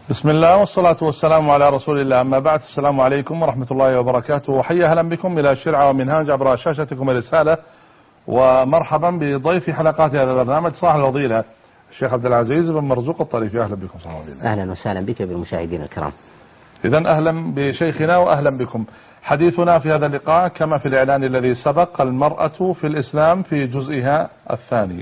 بسم الله والصلاة والسلام على رسول الله، أما بعد. السلام عليكم ورحمة الله وبركاته، وحيا أهلا بكم إلى شرعة ومنهاج عبر شاشتكم الرسالة، ومرحبا بضيف حلقات هذا البرنامج صاحب الفضيلة الشيخ عبد العزيز بن مرزوق الطريفي. أهلا بكم صاحب الفضيلة. أهلا وسهلا بك بالمشاهدين الكرام. إذا أهلا بشيخنا وأهلا بكم. حديثنا في هذا اللقاء كما في الإعلان الذي سبق المرأة في الإسلام في جزئها الثاني.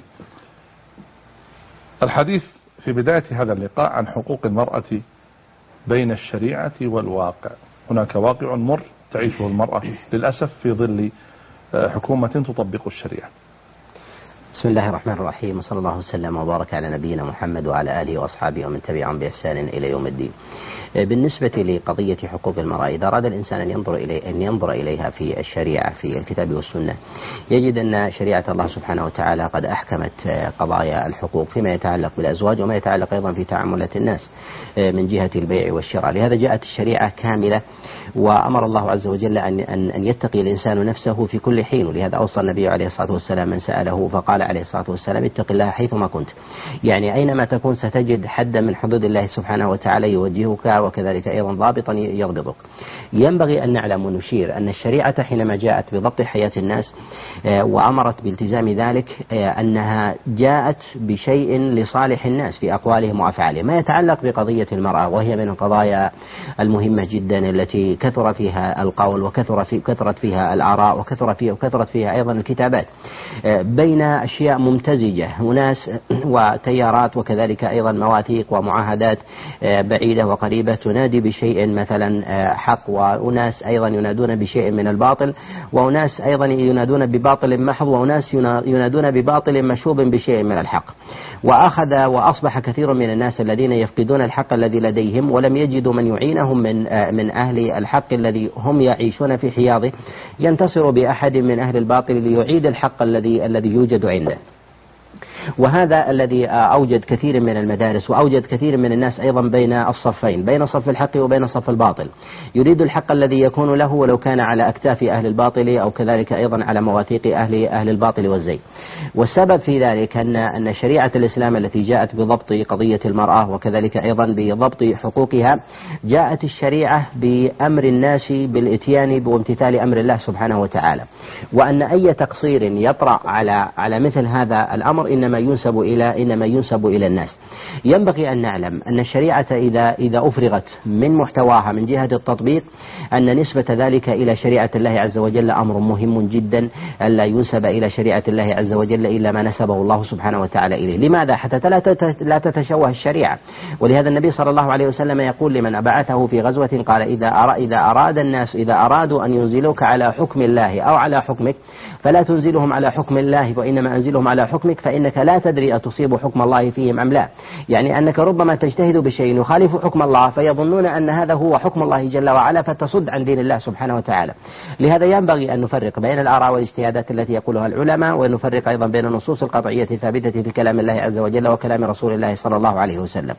الحديث في بداية هذا اللقاء عن حقوق المرأة بين الشريعة والواقع. هناك واقع مر تعيشه المرأة للأسف في ظل حكومة تطبق الشريعة. بسم الله الرحمن الرحيم، وصلى الله وسلم وبارك على نبينا محمد وعلى آله وأصحابه ومن تبعهم بإحسان إلى يوم الدين. بالنسبة لقضية حقوق المرأة، إذا أراد الإنسان أن ينظر إليها في الشريعة في الكتاب والسنة، يجد أن شريعة الله سبحانه وتعالى قد أحكمت قضايا الحقوق فيما يتعلق بالأزواج وما يتعلق أيضا في تعاملات الناس من جهة البيع والشراء. لهذا جاءت الشريعة كاملة، وأمر الله عز وجل أن يتقي الإنسان نفسه في كل حين. ولهذا أوصى النبي عليه الصلاة والسلام من سأله فقال عليه الصلاة والسلام: اتق الله حيثما كنت. يعني أينما تكون ستجد حدا من حدود الله سبحانه وتعالى يوجهك، وكذلك أيضا ضابطا يضبطك. ينبغي أن نعلم ونشير أن الشريعة حينما جاءت بضبط حياة الناس وأمرت بالتزام ذلك، أنها جاءت بشيء لصالح الناس في أقوالهم وأفعالهم. ما يتعلق بقضية المرأة، وهي من القضايا المهمة جدا التي كثر فيها القول وكثرت فيها الآراء وكثرت فيها أيضا الكتابات بين أشياء ممتزجة، وناس وتيارات، وكذلك أيضا مواثيق ومعاهدات بعيدة وقريبة تنادي بشيء مثلا حق، وناس أيضا ينادون بشيء من الباطل، وناس أيضا ينادون بباطل محض، وناس ينادون بباطل مشوب بشيء من الحق. وأصبح كثير من الناس الذين يفقدون الحق الذي لديهم ولم يجدوا من يعينهم من أهل الحق الذي هم يعيشون في حياضه، ينتصر بأحد من أهل الباطل ليعيد الحق الذي يوجد عنده. وهذا الذي أوجد كثير من المدارس، وأوجد كثير من الناس أيضا بين الصفين، بين صف الحق وبين صف الباطل. يريد الحق الذي يكون له ولو كان على أكتاف أهل الباطل، أو كذلك أيضا على مواثيق أهل الباطل والزي. والسبب في ذلك أن شريعة الإسلام التي جاءت بضبط قضية المرأة وكذلك أيضا بضبط حقوقها، جاءت الشريعة بأمر الناس بالإتيان وامتثال أمر الله سبحانه وتعالى، وأن أي تقصير يطرأ على مثل هذا الأمر إنما ينسب إلى الناس. ينبغي أن نعلم أن الشريعة إذا أفرغت من محتواها من جهة التطبيق، أن نسبة ذلك إلى شريعة الله عز وجل أمر مهم جدا، ألا ينسب إلى شريعة الله عز وجل إلا ما نسبه الله سبحانه وتعالى إليه. لماذا؟ حتى لا تتشوه الشريعة. ولهذا النبي صلى الله عليه وسلم يقول لمن أبعثه في غزوة، قال: إذا أراد الناس إذا أرادوا أن ينزلوك على حكم الله أو على حكمك، فلا تنزلهم على حكم الله، وإنما أنزلهم على حكمك، فإنك لا تدري أتصيب حكم الله فيهم أم لا. يعني أنك ربما تجتهد بشيء يخالف حكم الله، فيظنون أن هذا هو حكم الله جل وعلا، فتصد عن دين الله سبحانه وتعالى. لهذا ينبغي أن نفرق بين الآراء والاجتهادات التي يقولها العلماء، ونفرق أيضا بين النصوص القطعية الثابتة في كلام الله عز وجل وكلام رسول الله صلى الله عليه وسلم.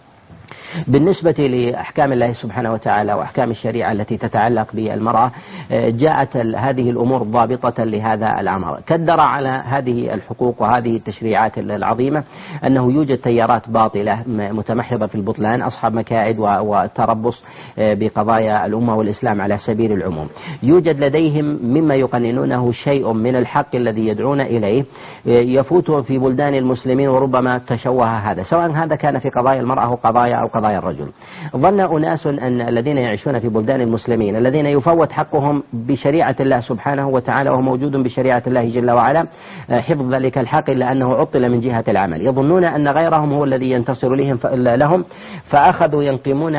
بالنسبة لأحكام الله سبحانه وتعالى وأحكام الشريعة التي تتعلق بالمرأة، جاءت هذه الأمور ضابطة لهذا الأمر. كدر على هذه الحقوق وهذه التشريعات العظيمة أنه يوجد تيارات باطلة متمحضة في البطلان، أصحاب مكائد والتربص بقضايا الأمة والإسلام على سبيل العموم. يوجد لديهم مما يقننونه شيء من الحق الذي يدعون إليه يفوت في بلدان المسلمين، وربما تشوه هذا، سواء هذا كان في قضايا المرأة أو قضايا الرجل. ظن أناس أن الذين يعيشون في بلدان المسلمين الذين يفوت حقهم بشريعة الله سبحانه وتعالى وهو موجود بشريعة الله جل وعلا حفظ ذلك الحق، إلا أنه عطل من جهة العمل. يظنون أن غيرهم هو الذي ينتصر لهم، فأخذوا ينقمون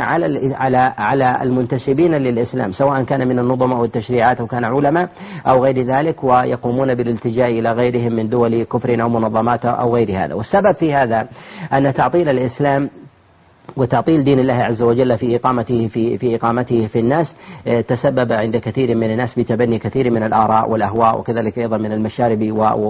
على المنتسبين للإسلام، سواء كان من النظم أو التشريعات أو كان علماء أو غير ذلك، ويقومون بالالتجاء إلى غيرهم من دول كفر أو منظمات أو غير هذا. والسبب في هذا أن تعطيل الإسلام وتعطيل دين الله عز وجل في إقامته في الناس تسبب عند كثير من الناس بتبني كثير من الآراء والأهواء، وكذلك أيضا من المشارب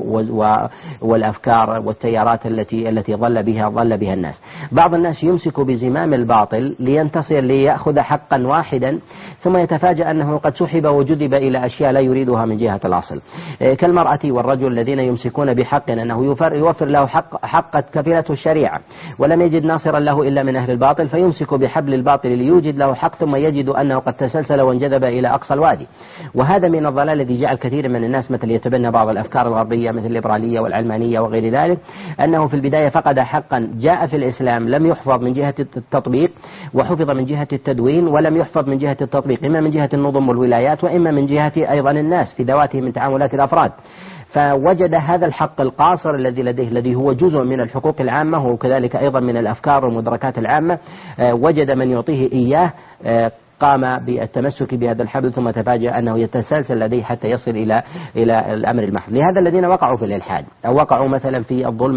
والأفكار والتيارات التي ضل بها الناس. بعض الناس يمسك بزمام الباطل لينتصر ليأخذ حقا واحدا، ثم يتفاجأ أنه قد سحب وجذب إلى أشياء لا يريدها من جهة الأصل، كالمرأة والرجل الذين يمسكون بحق أنه يوفر له حق كفلته الشريعة، ولم يجد ناصرا له إلا من أهل الباطل فيمسك بحبل الباطل ليوجد له حق ثم يجد أنه قد تسلسل وانجذب إلى أقصى الوادي. وهذا من الضلال الذي جعل كثير من الناس مثل يتبنى بعض الأفكار الغربية مثل الليبرالية والعلمانية وغير ذلك، أنه في البداية فقد حقا جاء في الإسلام لم يحفظ من جهة التطبيق وحفظ من جهة التدوين، ولم يحفظ من جهة التطبيق إما من جهة النظم والولايات وإما من جهة أيضا الناس في ذواتهم من تعاملات الأفراد. فوجد هذا الحق القاصر الذي لديه الذي هو جزء من الحقوق العامة وكذلك أيضا من الأفكار والمدركات العامة، وجد من يعطيه إياه، قام بالتمسك بهذا الحبل ثم تفاجأ أنه يتسلسل لديه حتى يصل إلى الأمر المحض. لهذا الذين وقعوا في الإلحاد أو وقعوا مثلا في الظلم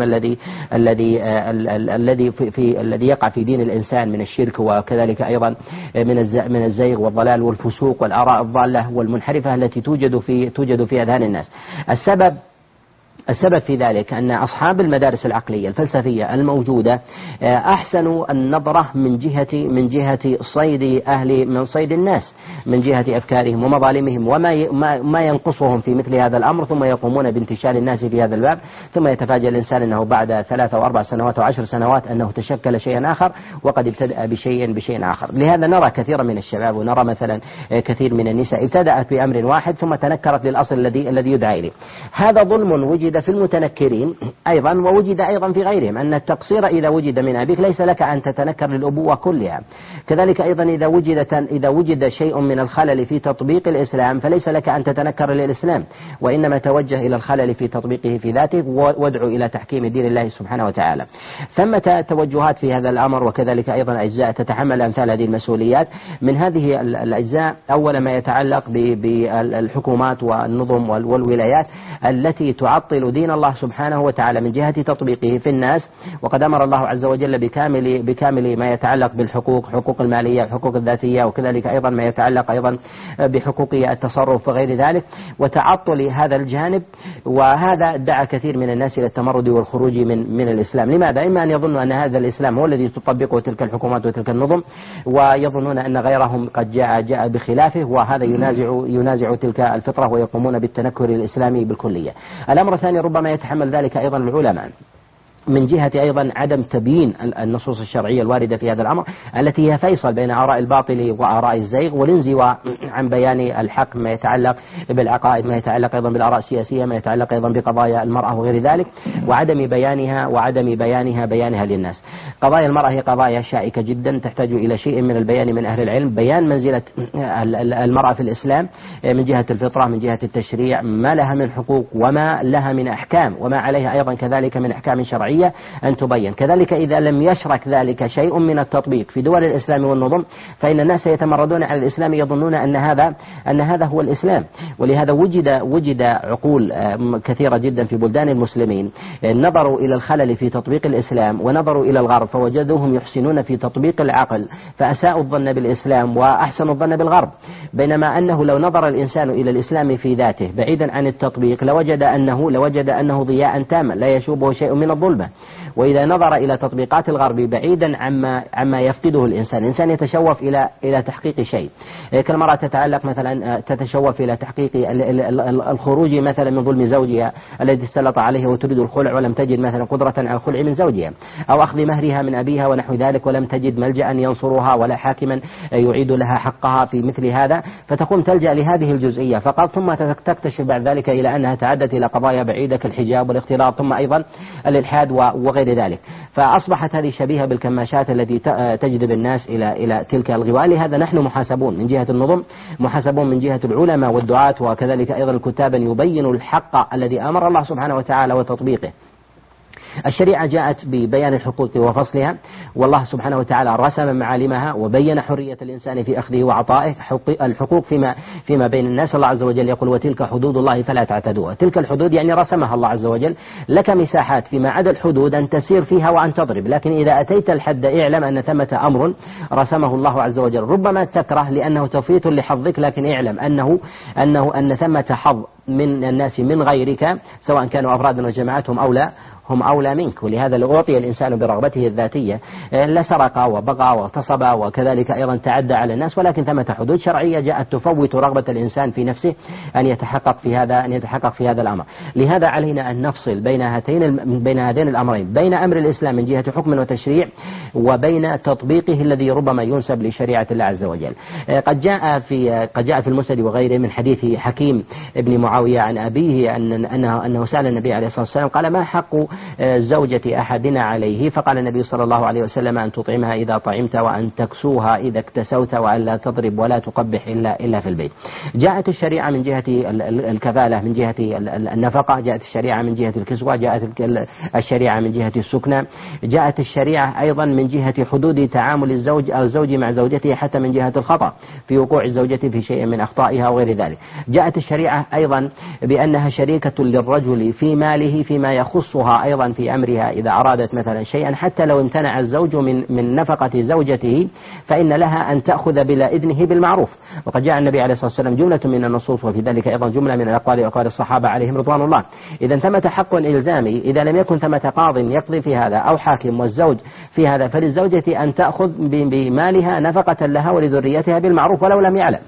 الذي يقع في دين الإنسان من الشرك وكذلك أيضا من الزيغ والضلال والفسوق والآراء الضالة والمنحرفة التي توجد في أذهان الناس. السبب في ذلك أن أصحاب المدارس العقلية الفلسفية الموجودة أحسنوا النظرة من جهة صيد الناس من جهة أفكارهم ومظالمهم وما ينقصهم في مثل هذا الأمر، ثم يقومون بانتشال الناس في هذا الباب، ثم يتفاجأ الإنسان أنه بعد 3 و4 سنوات و10 سنوات أنه تشكل شيئا آخر وقد ابتدأ بشيء آخر. لهذا نرى كثيرا من الشباب ونرى مثلا كثير من النساء ابتدأت بأمر واحد ثم تنكرت للأصل الذي يدعى إليه. هذا ظلم وجد في المتنكرين أيضا ووجد أيضا في غيرهم، أن التقصير إذا وجد من أبيك ليس لك أن تتنكر للأبوة كلها. كذلك أيضا إذا وجد شيء من الخلل في تطبيق الإسلام فليس لك أن تتنكر للإسلام، وإنما توجه إلى الخلل في تطبيقه في ذاته وادعو إلى تحكيم دين الله سبحانه وتعالى. ثمة توجهات في هذا الأمر وكذلك أيضا أجزاء تتحمل أمثال هذه المسؤوليات. من هذه الأجزاء أول ما يتعلق بالحكومات والنظم والولايات التي تعطل دين الله سبحانه وتعالى من جهة تطبيقه في الناس، وقد أمر الله عز وجل بكامل ما يتعلق بالحقوق، حقوق المالية، حقوق الذاتية، وكذلك أيضا ما يتعلق أيضا بحقوق التصرف وغير ذلك، وتعطل هذا الجانب. وهذا دعا كثير من الناس إلى التمرد والخروج من الإسلام. لماذا؟ إما أن يظنوا أن هذا الإسلام هو الذي تطبقه تلك الحكومات وتلك النظم، ويظنون أن غيرهم قد جاء بخلافه، وهذا ينازع تلك الفطرة ويقومون بالتنكر الإسلامي بالكلية. الأمر الثاني ربما يتحمل ذلك أيضا العلماء من جهة أيضا عدم تبيين النصوص الشرعية الواردة في هذا الأمر التي هي فيصل بين آراء الباطل وآراء الزيغ، والانزواء عن بيان الحق ما يتعلق بالعقائد، ما يتعلق أيضا بالآراء السياسية، ما يتعلق أيضا بقضايا المرأة وغير ذلك، وعدم بيانها للناس. قضايا المرأة هي قضايا شائكة جدا تحتاج إلى شيء من البيان من أهل العلم، بيان منزلة المرأة في الإسلام من جهة الفطرة، من جهة التشريع، ما لها من حقوق وما لها من أحكام وما عليها أيضا كذلك من أحكام شرعية أن تبين. كذلك إذا لم يشرك ذلك شيء من التطبيق في دول الإسلام والنظم فإن الناس يتمردون على الإسلام، يظنون أن هذا هو الإسلام. ولهذا وجد عقول كثيرة جدا في بلدان المسلمين نظروا إلى الخلل في تطبيق الإسلام ونظروا إلى الغرب فوجدوهم يحسنون في تطبيق العقل فأساءوا الظن بالإسلام وأحسنوا الظن بالغرب، بينما أنه لو نظر الإنسان إلى الإسلام في ذاته بعيدا عن التطبيق لوجد أنه ضياء تاما لا يشوبه شيء من الظلمة. وإذا نظر إلى تطبيقات الغرب بعيدا عما يفقده الإنسان يتشوف إلى تحقيق شيء، كالمرأة تتشوف إلى تحقيق الخروج مثلا من ظلم زوجها الذي استلط عليه وتريد الخلع ولم تجد مثلا قدرة على الخلع من زوجها، أو أخذ مهرها من أبيها ونحو ذلك ولم تجد ملجأ ينصرها ولا حاكما يعيد لها حقها في مثل هذا، فتقوم تلجأ لهذه الجزئية فقط، ثم تكتشف بعد ذلك إلى أنها تعدت إلى قضايا بعيدة كالحجاب والاختلاط ثم أيضا الإلحاد وغير ذلك. فأصبحت هذه شبيهة بالكماشات التي تجذب الناس إلى تلك الغوال. لهذا نحن محاسبون من جهة النظم، محاسبون من جهة العلماء والدعاة وكذلك أيضا الكتاب يبين الحق الذي أمر الله سبحانه وتعالى وتطبيقه. الشريعة جاءت ببيان الحقوق وفصلها، والله سبحانه وتعالى رسم معالمها وبين حرية الإنسان في أخذه وعطائه. الحقوق فيما بين الناس الله عز وجل يقول وتلك حدود الله فلا تعتدوها. تلك الحدود يعني رسمها الله عز وجل، لك مساحات فيما عدا الحدود أن تسير فيها وأن تضرب، لكن إذا أتيت الحد اعلم أن ثمة أمر رسمه الله عز وجل، ربما تكره لأنه توفيت لحظك، لكن اعلم أن ثمة حظ من الناس من غيرك سواء كانوا أفرادا وجماعتهم أو لا، هم أولى منك. ولهذا لو أعطي الإنسان برغبته الذاتية لسرق وبغى واغتصب وكذلك أيضا تعدى على الناس، ولكن ثمة حدود شرعية جاءت تفوت رغبة الإنسان في نفسه أن يتحقق في هذا الأمر. لهذا علينا أن نفصل بين هذين الأمرين، بين أمر الإسلام من جهة حكم وتشريع وبين تطبيقه الذي ربما ينسب لشريعة الله عز وجل. قد جاء في المسند وغيره من حديث حكيم بن معاوية عن أبيه أنه سأل النبي عليه الصلاة والسلام قال: ما حق زوجة أحدنا عليه؟ فقال النبي صلى الله عليه وسلم: أن تطعمها إذا طعمت، وأن تكسوها إذا اكتسوت، وأن لا تضرب ولا تقبح إلا في البيت. جاءت الشريعة من جهة الكفالة، من جهة النفقة، جاءت الشريعة من جهة الكسوة، جاءت الشريعة من جهة السكنى، جاءت الشريعة أيضا من جهة حدود تعامل الزوج مع زوجته، حتى من جهة الخطأ في وقوع الزوجة في شيء من أخطائها وغير ذلك. جاءت الشريعة أيضا بأنها شريكة للرجل في ماله فيما يخصها أيضا في أمرها، إذا أرادت مثلا شيئا حتى لو امتنع الزوج من نفقة زوجته فإن لها أن تأخذ بلا إذنه بالمعروف. وقد جاء النبي عليه الصلاة والسلام جملة من النصوص، وفي ذلك أيضا جملة من الأقوال وأقوال الصحابة عليهم رضوان الله. إذا ثمة حق إلزامي، إذا لم يكن ثمة قاض يقضي في هذا أو حاكم والزوج في هذا، فللزوجة أن تأخذ بمالها نفقة لها ولذريتها بالمعروف ولو لم يعلم.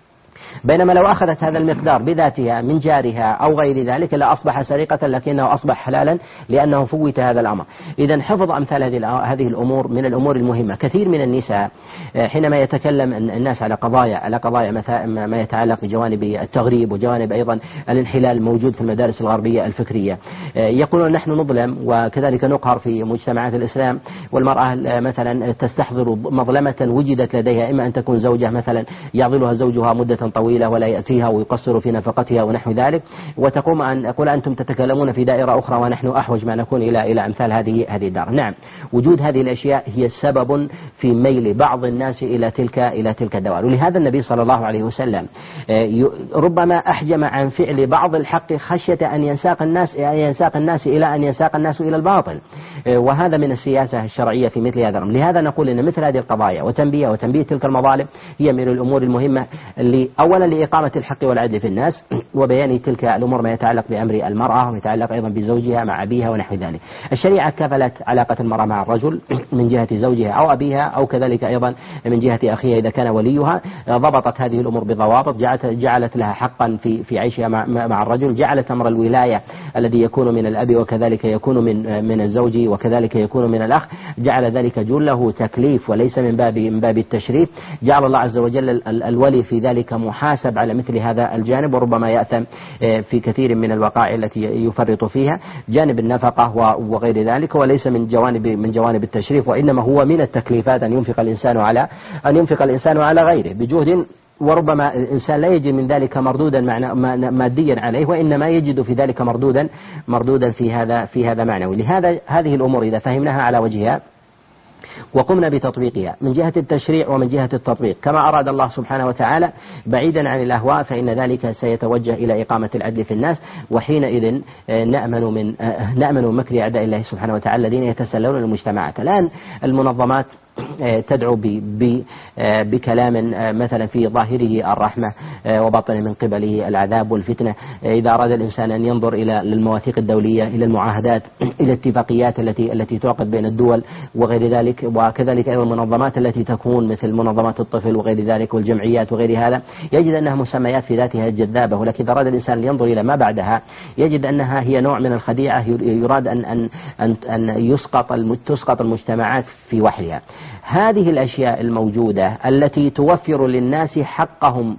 بينما لو أخذت هذا المقدار بذاتها من جارها أو غير ذلك لأصبح سرقة، لكنه أصبح حلالا لأنه فوت هذا الأمر. إذا حفظ أمثال هذه الأمور من الأمور المهمة. كثير من النساء حينما يتكلم الناس على قضايا ما يتعلق بجوانب التغريب وجوانب أيضا الانحلال الموجود في المدارس الغربية الفكرية، يقولون نحن نظلم وكذلك نقهر في مجتمعات الإسلام، والمرأة مثلا تستحضر مظلمة وجدت لديها، إما أن تكون زوجة مثلا يعضلها زوجها مدة طويلة ولا يأتيها ويقصر في نفقتها ونحو ذلك، وتقوم أن أقول أنتم تتكلمون في دائرة أخرى ونحن أحوج ما نكون إلى أمثال هذه الدار. نعم، وجود هذه الأشياء هي سبب في ميل بعض الناس إلى تلك الدوائر. ولهذا النبي صلى الله عليه وسلم ربما أحجم عن فعل بعض الحق خشية أن ينساق الناس إلى الباطل، وهذا من السياسة الشرعية في مثل هذا الأمر. لهذا نقول إن مثل هذه القضايا وتنبيه تلك المظالم هي من الأمور المهمة أولا لإقامة الحق والعدل في الناس، وبيان تلك الأمور ما يتعلق بأمر المرأة ويتعلق أيضا بزوجها مع أبيها ونحو ذلك. الشريعة كفلت علاقة المرأة مع الرجل من جهة زوجها أو أبيها أو كذلك أيضا من جهة أخيها إذا كان وليها، ضبطت هذه الأمور بضوابط، جعلت لها حقا في عيشها مع الرجل، جعلت أمر الولاية الذي يكون من الأب وكذلك يكون من الزوج وكذلك يكون من الأخ، جعل ذلك جله تكليف وليس من باب التشريف. جعل الله عز وجل الولي في ذلك محاسب على مثل هذا الجانب، وربما يأثم في كثير من الوقائع التي يفرط فيها، جانب النفقة وغير ذلك، وليس من جوانب التشريف، وإنما هو من التكليفات أن ينفق الإنسان على غيره بجهد، وربما الإنسان لا يجد من ذلك مردودا ماديا عليه، وإنما يجد في ذلك مردودا في هذا معنوي. لهذا هذه الأمور إذا فهمناها على وجهها وقمنا بتطبيقها من جهة التشريع ومن جهة التطبيق كما أراد الله سبحانه وتعالى بعيدا عن الأهواء، فإن ذلك سيتوجه إلى إقامة العدل في الناس، وحينئذ نأمن من مكر أعداء الله سبحانه وتعالى الذين يتسللون المجتمعات. الآن المنظمات تدعو بكلام مثلا في ظاهره الرحمة وباطنه من قبله العذاب والفتنة. إذا أراد الإنسان أن ينظر إلى المواثيق الدولية، إلى المعاهدات، إلى الاتفاقيات التي تعقد بين الدول وغير ذلك، وكذلك أيضا المنظمات التي تكون مثل منظمات الطفل وغير ذلك والجمعيات وغير هذا، يجد أنها مسميات في ذاتها جذابة، ولكن إذا أراد الإنسان أن ينظر إلى ما بعدها يجد أنها هي نوع من الخديعة، يراد أن تسقط المجتمعات في وحيها. هذه الأشياء الموجودة التي توفر للناس حقهم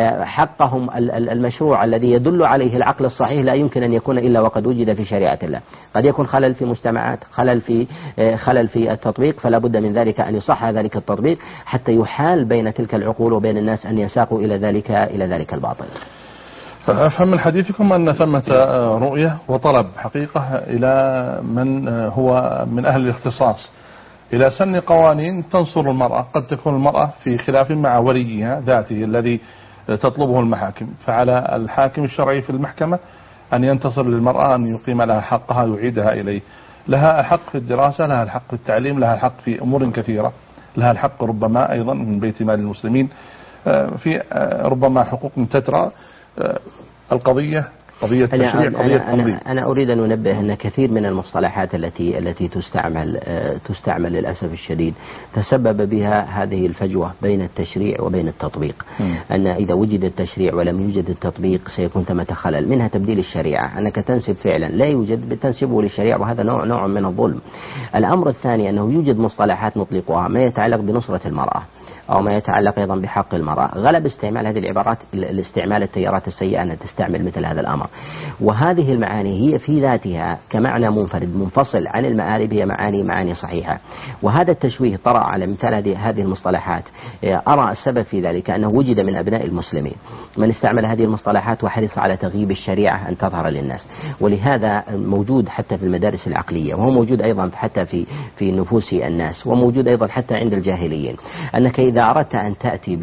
المشروع الذي يدل عليه العقل الصحيح لا يمكن أن يكون إلا وقد وجد في شريعة الله. قد يكون خلل في مجتمعات، خلل في التطبيق، فلا بد من ذلك أن يصح ذلك التطبيق حتى يحال بين تلك العقول وبين الناس أن يساقوا إلى ذلك الباطل. فأفهم من حديثكم أن ثمة رؤية وطلب حقيقة إلى من هو من أهل الاختصاص إلى سن قوانين تنصر المرأة. قد تكون المرأة في خلاف مع وليها ذاته الذي تطلبه المحاكم، فعلى الحاكم الشرعي في المحكمة أن ينتصر للمرأة، أن يقيم لها حقها يعيدها إليه. لها الحق في الدراسة، لها الحق في التعليم، لها الحق في أمور كثيرة، لها الحق ربما أيضا من بيت مال المسلمين في ربما حقوق تترى. القضية قضية التشريع قضية تنظيم. أنا أريد أن أنبه أن كثير من المصطلحات التي تستعمل للأسف الشديد تسبب بها هذه الفجوة بين التشريع وبين التطبيق. أن إذا وجد التشريع ولم يوجد التطبيق سيكون ثمة خلل، منها تبديل الشريعة، أنك تنسب فعلا لا يوجد بتنسبه للشريعة، وهذا نوع من الظلم. الأمر الثاني أنه يوجد مصطلحات نطلقها ما يتعلق بنصرة المرأة أو ما يتعلق أيضا بحق المرأة، غلب استعمال هذه العبارات الاستعمال التيارات السيئة أن تستعمل مثل هذا الأمر، وهذه المعاني هي في ذاتها كمعنى منفرد منفصل عن المآرب هي معاني صحيحة، وهذا التشويه طرأ على مثال هذه المصطلحات. أرى السبب في ذلك أنه وجد من أبناء المسلمين من استعمل هذه المصطلحات وحرص على تغييب الشريعة أن تظهر للناس، ولهذا موجود حتى في المدارس العقلية، وهو موجود أيضا حتى في نفوس الناس، وموجود أيضا حتى عند الجاهليين، أنك إذا أردت أن تأتي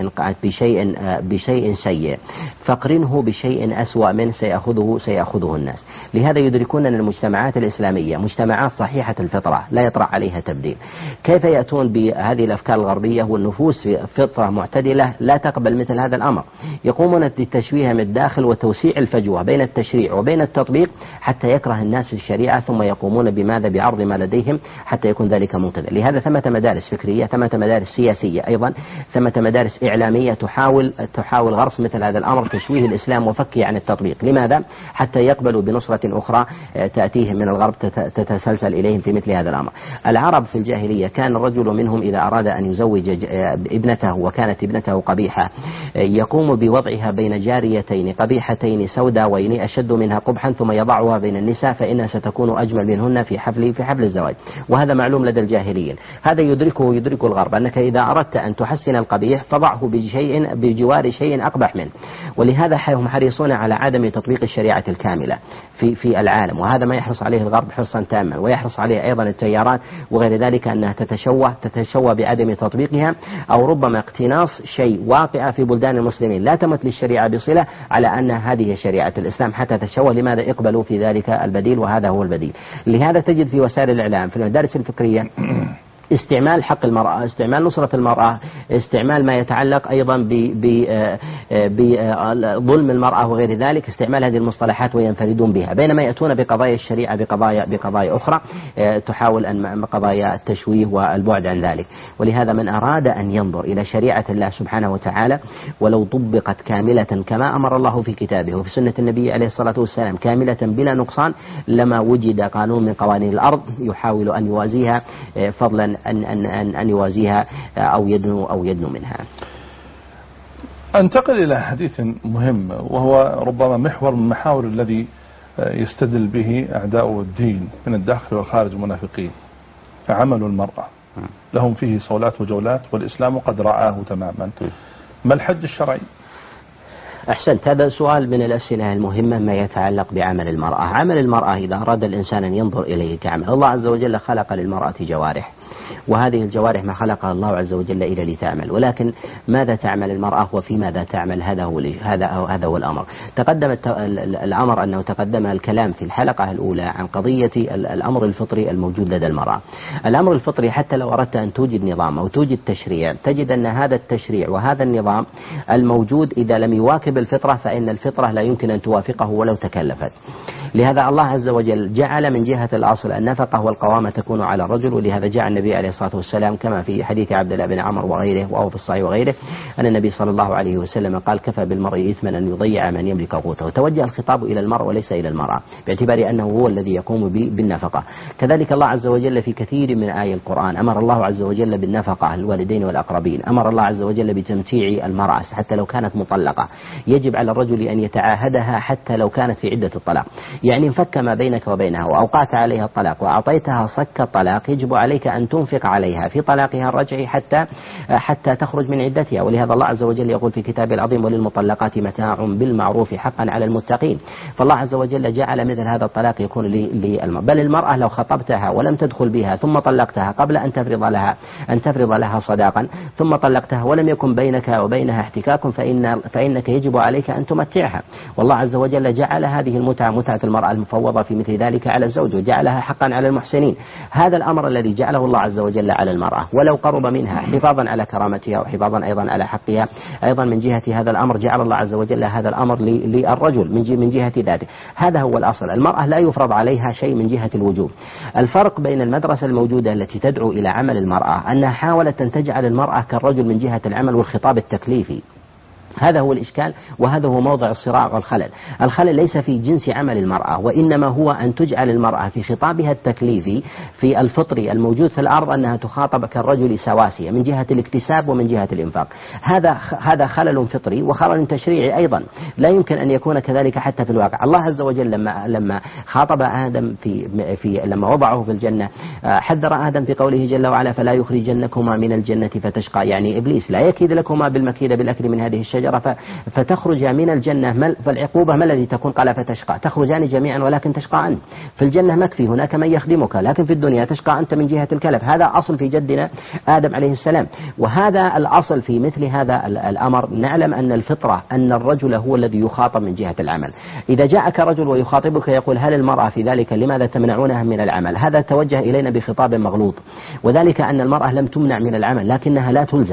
بشيء سيء فاقرنه بشيء أسوأ منه سيأخذه الناس. لهذا يدركون أن المجتمعات الإسلامية مجتمعات صحيحة الفطرة لا يطرأ عليها تبديل. كيف يأتون بهذه الأفكار الغربية والنفوس في فطرة معتدلة لا تقبل مثل هذا الأمر؟ يقومون بالتشويه من الداخل وتوسيع الفجوة بين التشريع وبين التطبيق حتى يكره الناس الشريعة، ثم يقومون بماذا؟ بعرض ما لديهم حتى يكون ذلك منقذا. لهذا ثمة مدارس فكرية، ثمة مدارس سياسية، أيضا ثمة مدارس إعلامية تحاول غرس مثل هذا الأمر، تشويه الإسلام وفكه عن التطبيق. لماذا؟ حتى يقبلوا بنصرة أخرى تأتيهم من الغرب تتسلسل إليهم في مثل هذا الأمر. العرب في الجاهلية كان الرجل منهم إذا أراد أن يزوج ابنته وكانت ابنته قبيحة يقوم بوضعها بين جاريتين قبيحتين سوداوين أشد منها قبحا ثم يضعها بين النساء فإنها ستكون أجمل منهن في حفل الزواج، وهذا معلوم لدى الجاهليين. هذا يدرك الغرب، أنك إذا أردت أن تحسن القبيح فضعه بجوار شيء أقبح منه، ولهذا هم حريصون على عدم تطبيق الشريعة الكاملة في العالم، وهذا ما يحرص عليه الغرب حرصا تاما، ويحرص عليه أيضا التيارات وغير ذلك أنها تتشوه بعدم تطبيقها، أو ربما اقتناص شيء واقع في بلدان المسلمين لا تمت للشريعة بصلة على أن هذه شريعة الإسلام حتى تتشوه. لماذا؟ يقبلوا في ذلك البديل، وهذا هو البديل. لهذا تجد في وسائل الإعلام في المدارس الفكرية استعمال حق المرأة، استعمال نصرة المرأة، استعمال ما يتعلق أيضا بظلم المرأة وغير ذلك، استعمال هذه المصطلحات وينفردون بها، بينما يأتون بقضايا الشريعة بقضايا أخرى تحاول أن قضايا التشويه والبعد عن ذلك. ولهذا من أراد أن ينظر إلى شريعة الله سبحانه وتعالى ولو طبقت كاملة كما أمر الله في كتابه وفي سنة النبي عليه الصلاة والسلام كاملة بلا نقصان، لما وجد قانون من قوانين الأرض يحاول أن يوازيها، فضلا أن يوازيها أو يدنو منها. أنتقل إلى حديث مهم، وهو ربما محور من المحاور الذي يستدل به أعداء الدين من الداخل والخارج المنافقين، عمل المرأة. لهم فيه صولات وجولات، والإسلام قد رعاه تماما. ما الحد الشرعي؟ أحسنت، هذا سؤال من الأسئلة المهمة ما يتعلق بعمل المرأة. عمل المرأة إذا أراد الإنسان أن ينظر إليه كعمل، الله عز وجل خلق للمرأة جوارح، وهذه الجوارح ما خلقها الله عز وجل إلا لتعمل، ولكن ماذا تعمل المرأة وفي ماذا تعمل؟ هذا هو الأمر. تقدم الأمر أنه تقدم الكلام في الحلقة الأولى عن قضية الأمر الفطري الموجود لدى المرأة. الأمر الفطري حتى لو أردت أن توجد نظام أو توجد تشريع، تجد أن هذا التشريع وهذا النظام الموجود إذا لم يواكب الفطرة فإن الفطرة لا يمكن أن توافقه ولو تكلفت. لهذا الله عز وجل جعل من جهة الأصل النفقة والقوامة تكون على الرجل، ولهذا جاء النبي عليه الصلاة والسلام كما في حديث عبد الله بن عمر وغيره وهو في الصحيح وغيره أن النبي صلى الله عليه وسلم قال: كفى بالمرء إثما أن يضيع من يملك قوته. توجه الخطاب إلى المرء وليس إلى المرأة، باعتبار أنه هو الذي يقوم بالنفقة. كذلك الله عز وجل في كثير من آي القرآن أمر الله عز وجل بالنفقة الوالدين والأقربين، أمر الله عز وجل بتمتيع المرأة حتى لو كانت مطلقة، يجب على الرجل أن يتعاهدها حتى لو كانت في عدة الطلاق، يعني انفك ما بينك وبينها وأوقعت عليها الطلاق وأعطيتها صك الطلاق، يجب عليك أن تنفق عليها في طلاقها الرجعي حتى تخرج من عدتها. ولهذا الله عز وجل يقول في كتابه العظيم: وللمطلقات متاع بالمعروف حقا على المتقين. فالله عز وجل جعل مثل هذا الطلاق يكون للمرأة. بل المرأة لو خطبتها ولم تدخل بها ثم طلقتها قبل أن تفرض لها صداقا ثم طلقتها ولم يكن بينك وبينها احتكاك فإنك يجب عليك أن تمتعها. والله عز وجل جعل هذه المتعة متعة المرأة المفوضة في مثل ذلك على الزوج، وجعلها حقا على المحسنين. هذا الأمر الذي جعله الله عز وجل على المرأة ولو قرب منها حفاظا على كرامتها وحفاظا أيضا على حقها، أيضا من جهة هذا الأمر جعل الله عز وجل هذا الأمر للرجل من جهة ذاته. هذا هو الأصل. المرأة لا يفرض عليها شيء من جهة الوجوب. الفرق بين المدرسة الموجودة التي تدعو إلى عمل المرأة أنها حاولت أن تجعل المرأة كالرجل من جهة العمل والخطاب التكليفي. هذا هو الإشكال، وهذا هو موضع الصراع والخلل. الخلل ليس في جنس عمل المرأة، وإنما هو أن تجعل المرأة في خطابها التكليفي في الفطري الموجود في الأرض أنها تخاطب كالرجل سواسية من جهة الاكتساب ومن جهة الإنفاق. هذا خلل فطري وخلل تشريعي أيضا، لا يمكن أن يكون كذلك حتى في الواقع. الله عز وجل لما خاطب آدم لما وضعه في الجنة حذر آدم في قوله جل وعلا: فلا يخرجنكما من الجنة فتشقى، يعني إبليس لا يكيد لكما بالمكيد بالأكل من هذه الشجرة فتخرج من الجنة. فالعقوبة ما الذي تكون؟ قال فتشقى، تخرجان جميعا ولكن تشقى أنت. في الجنة مكفي، هناك من يخدمك، لكن في الدنيا تشقى أنت من جهة الكلف. هذا أصل في جدنا آدم عليه السلام، وهذا الأصل في مثل هذا الأمر. نعلم أن الفطرة أن الرجل هو الذي يخاطب من جهة العمل. إذا جاءك رجل ويخاطبك يقول: هل المرأة في ذلك؟ لماذا تمنعونها من العمل؟ هذا توجه إلينا بخطاب مغلوط، وذلك أن المرأة لم تمنع من العمل، لكنها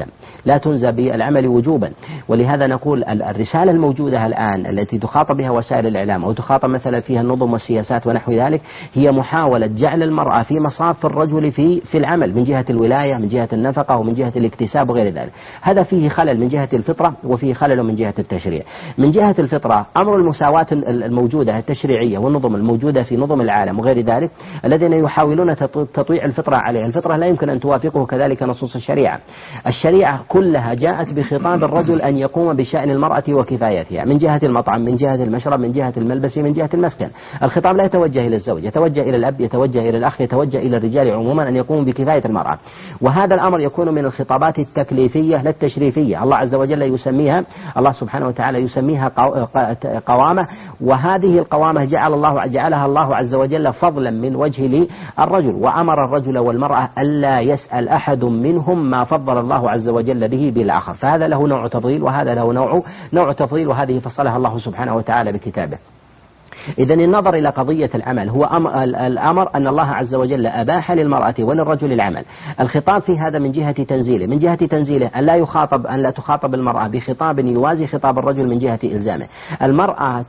لا تلزم بالعمل وجوبا. ولهذا نقول الرسالة الموجودة الآن التي تخاطب بها وسائل الإعلام أو تخاطب مثلا فيها النظم والسياسات ونحو ذلك هي محاولة جعل المرأة في مصاف الرجل في العمل من جهة الولاية، من جهة النفقة، ومن جهة الاكتساب وغير ذلك. هذا فيه خلل من جهة الفطرة، وفيه خلل من جهة التشريع. من جهة الفطرة أمر المساواة الموجودة التشريعية والنظم الموجودة في نظم العالم وغير ذلك الذين يحاولون تطويع الفطرة عليها. الفطرة لا يمكن أن توافقه كذلك نصوص الشريعة. الشريعة كلها جاءت بخطاب الرجل أن يقوم بشأن المرأة وكفايتها من جهة المطعم، من جهة المشرب، من جهة الملبس، من جهة المسكن. الخطاب لا يتوجه إلى الزوج، يتوجه إلى الأب، يتوجه إلى الأخ، يتوجه إلى الرجال عموما أن يقوموا بكفاية المرأة. وهذا الأمر يكون من الخطابات التكليفية لا التشريفية. الله عز وجل الله سبحانه وتعالى يسميها قوامة، وهذه القوامة جعلها الله عز وجل فضلا من وجه للرجل، وأمر الرجل والمرأة ألا يسأل أحد منهم ما فضل الله عز وجل به بالآخر. فهذا له نوع تفضيل وهذا له نوع تفضيل، وهذه فصلها الله سبحانه وتعالى بكتابه. إذن النظر إلى قضية العمل هو الأمر أن الله عز وجل أباح للمرأة وللرجل العمل. الخطاب في هذا من جهة تنزيله أن لا تخاطب المرأة بخطاب يوازي خطاب الرجل من جهة إلزامه. المرأة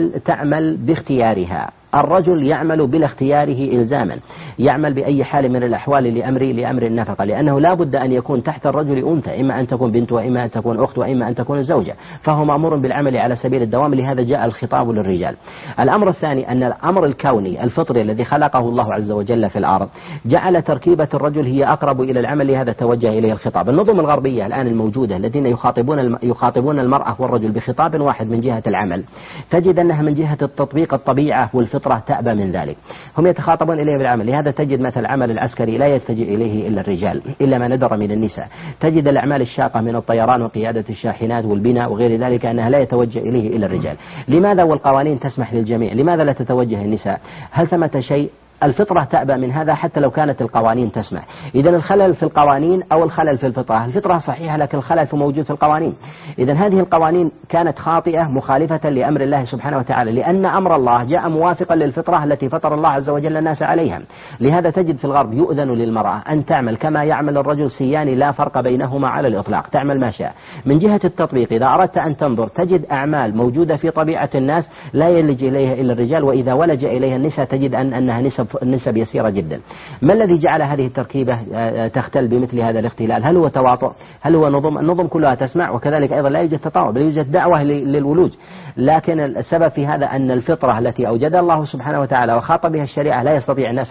تعمل باختيارها، الرجل يعمل باختياره إلزاما، يعمل بأي حال من الأحوال لأمر النفقة، لأنه لا بد أن يكون تحت الرجل أنثى، إما أن تكون بنت وإما أن تكون أخت وإما أن تكون الزوجة، فهو مأمور بالعمل على سبيل الدوام. لهذا جاء الخطاب للرجال. الأمر الثاني أن الأمر الكوني الفطري الذي خلقه الله عز وجل في الأرض جعل تركيبة الرجل هي أقرب إلى العمل، لهذا توجه إليه الخطاب. النظم الغربية الآن الموجودة الذين يخاطبون المرأة والرجل بخطاب واحد من جهة العمل، تجد أنها من جهة التطبيق الطبيعة والفطرة تأبى من ذلك، هم يتخاطبون إليه بالعمل. لهذا تجد مثل العمل العسكري لا يتجه إليه إلا الرجال إلا ما ندر من النساء. تجد الأعمال الشاقة من الطيران وقيادة الشاحنات والبناء وغير ذلك أنها لا يتوجه إليه إلا الرجال. لماذا والقوانين تسمح للجميع؟ لماذا لا تتوجه النساء؟ هل ثمة شيء؟ الفطرة تأبى من هذا حتى لو كانت القوانين تسمح. إذا الخلل في القوانين أو الخلل في الفطرة. الفطرة صحيحة لكن الخلل موجود في القوانين. إذا هذه القوانين كانت خاطئة مخالفة لأمر الله سبحانه وتعالى، لأن أمر الله جاء موافقا للفطرة التي فطر الله عز وجل الناس عليها. لهذا تجد في الغرب يؤذن للمرأة أن تعمل كما يعمل الرجل سيان، لا فرق بينهما على الإطلاق، تعمل ما شاء. من جهة التطبيق إذا أردت أن تنظر تجد أعمال موجودة في طبيعة الناس لا يلج إليها إلا الرجال، وإذا ولج إليها النساء تجد أنها نسب يسيرة جدا. ما الذي جعل هذه التركيبة تختل بمثل هذا الاختلال؟ هل هو تواطؤ؟ هل هو نظم؟ النظم كلها تسمع، وكذلك أيضا لا يوجد تطاوع بل يوجد دعوة للولوج. لكن السبب في هذا أن الفطرة التي أوجدها الله سبحانه وتعالى وخاطب بها الشريعة لا يستطيع الناس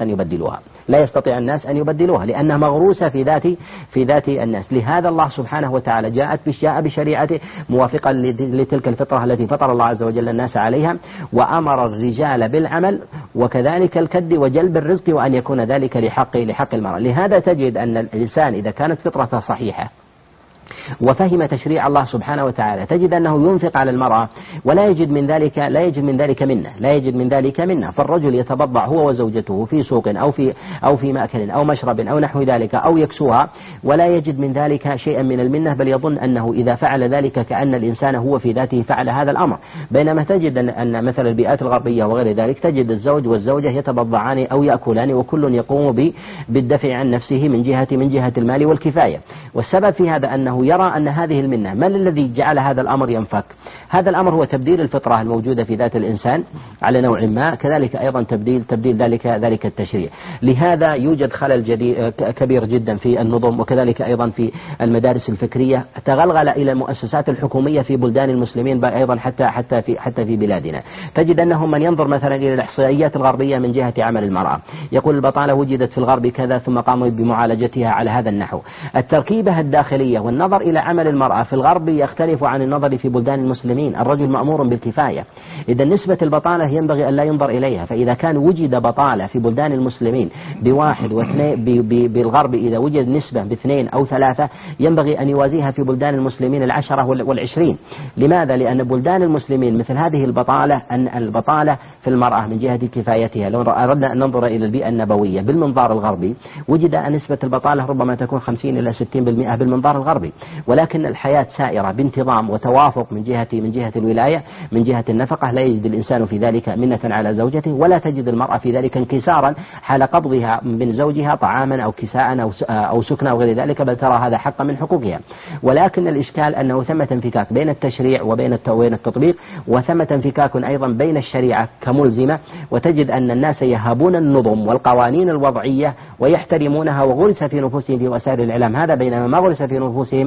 أن يبدلوها، لأنها مغروسة في ذات الناس. لهذا الله سبحانه وتعالى جاء بشريعته موافقا لتلك الفطرة التي فطر الله عز وجل الناس عليها، وأمر الرجال بالعمل وكذلك الكد وجلب الرزق، وأن يكون ذلك لحق المرأة. لهذا تجد أن الإنسان إذا كانت فطرته صحيحة وفهم تشريع الله سبحانه وتعالى تجد أنه ينفق على المرأة ولا يجد من ذلك منة. فالرجل يتبضع هو وزوجته في سوق أو في مأكل أو مشرب أو نحو ذلك أو يكسوها ولا يجد من ذلك شيئا من المنة، بل يظن أنه إذا فعل ذلك كأن الإنسان هو في ذاته فعل هذا الأمر. بينما تجد أن مثل البيئات الغربية وغير ذلك تجد الزوج والزوجة يتبضعان أو يأكلان وكل يقوم بالدفع عن نفسه من جهة المال والكفاية. والسبب في هذا أنه يرى أن هذه المنة، ما الذي جعل هذا الأمر ينفك؟ هذا الأمر هو تبديل الفطرة الموجودة في ذات الإنسان على نوع ما، كذلك أيضا تبديل ذلك التشريع. لهذا يوجد خلل كبير جدا في النظم، وكذلك أيضا في المدارس الفكرية، تغلغل إلى المؤسسات الحكومية في بلدان المسلمين أيضا حتى في بلادنا. تجد أنهم من ينظر مثلا إلى الإحصائيات الغربية من جهة عمل المرأة يقول البطالة وجدت في الغرب كذا ثم قاموا بمعالجتها على هذا النحو. التركيبة الداخلية والنظر إلى عمل المرأة في الغرب يختلف عن النظر في بلدان المسلمين. الرجل مأمور بالكفاية، إذا نسبة البطالة ينبغي أن لا ينظر إليها. فإذا كان وجد بطالة في بلدان المسلمين بواحد واثنين بالغرب، إذا وجد نسبة باثنين أو ثلاثة ينبغي أن يوازيها في بلدان المسلمين 10 والعشرين. لماذا؟ لأن بلدان المسلمين مثل هذه البطالة في المرأة من جهة كفايتها، لو أردنا أن ننظر إلى البيئة النبوية بالمنظار الغربي وجد أن نسبة البطالة ربما تكون 50 إلى 60% بالمنظار الغربي، ولكن الحياة سائرة بانتظام وتوافق من جهة الولاية، من جهة النفقة. لا يجد الإنسان في ذلك منة على زوجته، ولا تجد المرأة في ذلك انكسارا حال قبضها من زوجها طعاما أو كساء أو سكنى أو غير ذلك، بل ترى هذا حقا من حقوقها. ولكن الإشكال أنه ثمة انفكاك بين التشريع وبين التطبيق، وثمة انفكاك أيضا بين الشريعة كملزمة، وتجد أن الناس يهابون النظم والقوانين الوضعية ويحترمونها وغرس في نفوسهم في وسائل الإعلام هذا، بينما ما غرس في نفوسهم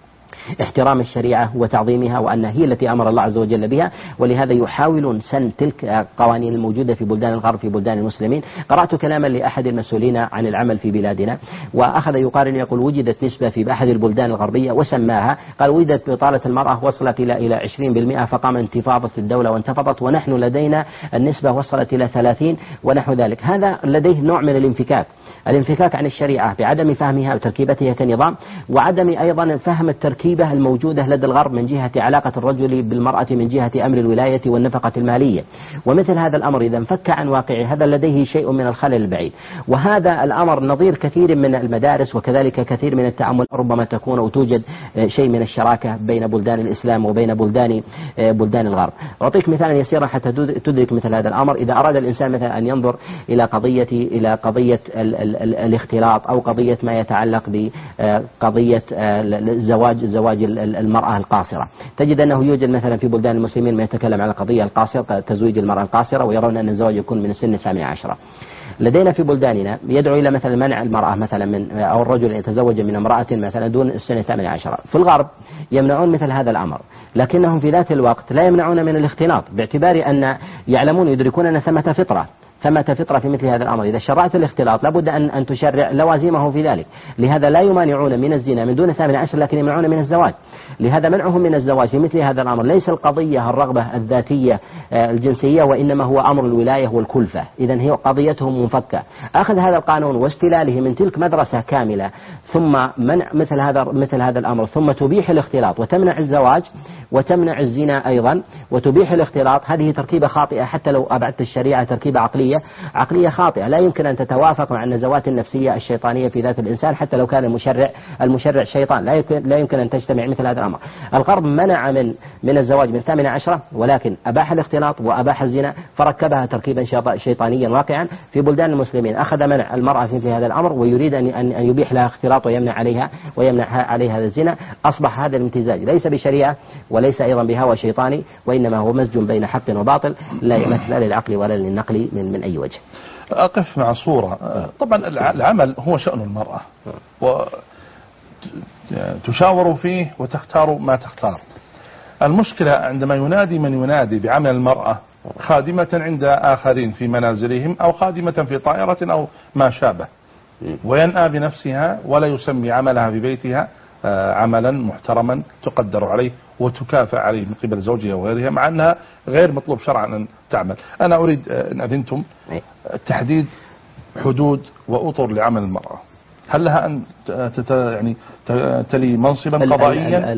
احترام الشريعة وتعظيمها وأنها هي التي أمر الله عز وجل بها. ولهذا يحاولون سن تلك القوانين الموجودة في بلدان الغرب في بلدان المسلمين. قرأت كلاما لأحد المسؤولين عن العمل في بلادنا وأخذ يقارن، يقول وجدت نسبة في أحد البلدان الغربية وسماها، قال وجدت بطالة المرأة وصلت إلى 20%، فقام انتفاضة الدولة وانتفضت، ونحن لدينا النسبة وصلت إلى 30 ونحو ذلك. هذا لديه نوع من الانفكاك عن الشريعة بعدم فهمها وتركيبتها كنظام، وعدم أيضا فهم التركيبة الموجودة لدى الغرب من جهة علاقة الرجل بالمرأة من جهة أمر الولاية والنفقة المالية. ومثل هذا الأمر إذا انفك عن واقعه هذا لديه شيء من الخلل البعيد. وهذا الأمر نظير كثير من المدارس وكذلك كثير من التأمل، ربما تكون أو توجد شيء من الشراكة بين بلدان الإسلام وبين بلدان الغرب. أعطيك مثالا يسيرا حتى تدرك مثل هذا الأمر. إذا أراد الإنسان مثلا أن ينظر إلى قضية الاختلاط أو قضية ما يتعلق بقضية زواج المرأة القاصرة، تجد أنه يوجد مثلا في بلدان المسلمين ما يتكلم عن القضية القاصرة، تزويج المرأة القاصرة، ويرون أن الزواج يكون من السن 19. لدينا في بلداننا يدعو إلى مثلا منع المرأة مثلا أو الرجل أن يتزوج من امرأة مثلا دون السن 18. في الغرب يمنعون مثل هذا الأمر، لكنهم في ذات الوقت لا يمنعون من الاختلاط، باعتبار أن يعلمون يدركون أن ثمة فطرة في مثل هذا الأمر. إذا شرعت الاختلاط لابد أن تشرع لوازمه في ذلك. لهذا لا يمانعون من الزنا من دون 18، لكن يمنعون من الزواج. لهذا منعهم من الزواج في مثل هذا الأمر ليس القضية الرغبة الذاتية الجنسية، وإنما هو أمر الولاية والكلفة. إذن هي قضيتهم منفكة. أخذ هذا القانون واستلاله من تلك مدرسة كاملة، ثم منع مثل هذا الأمر، ثم تبيح الاختلاط وتمنع الزواج وتمنع الزنا أيضا وتبيح الاختلاط. هذه تركيبة خاطئة، حتى لو أبعدت الشريعة تركيبة عقلية خاطئة لا يمكن أن تتوافق مع النزوات النفسية الشيطانية في ذات الإنسان، حتى لو كان المشرع شيطان لا يمكن أن تجتمع مثل هذا الأمر. الغرب منع من الزواج من 18، ولكن أباح الاختلاط وأباح الزنا، فركبها تركيبا شيطانيا واقعا. في بلدان المسلمين أخذ منع المرأة في هذا الأمر ويريد أن يبيح لها اختلاط ويمنع عليها هذا الزنا. أصبح هذا الامتزاج ليس بشريعة وليس أيضا بهوى شيطاني، وإنما هو مزج بين حق وباطل لا يمثل لا للعقل ولا للنقل من أي وجه. أقف مع صورة. طبعا العمل هو شأن المرأة، وتشاور فيه وتختار ما تختار. المشكلة عندما ينادي من ينادي بعمل المرأة خادمة عند آخرين في منازلهم أو خادمة في طائرة أو ما شابه، وينأى بنفسها ولا يسمي عملها في بيتها عملا محترما تقدر عليه وتكافئ عليه من قبل زوجها وغيرها، مع أنها غير مطلوب شرعا أن تعمل. أنا أريد إن أذنتم تحديد حدود وأطر لعمل المرأة. هل لها أن يعني تلي منصبا قضائيا؟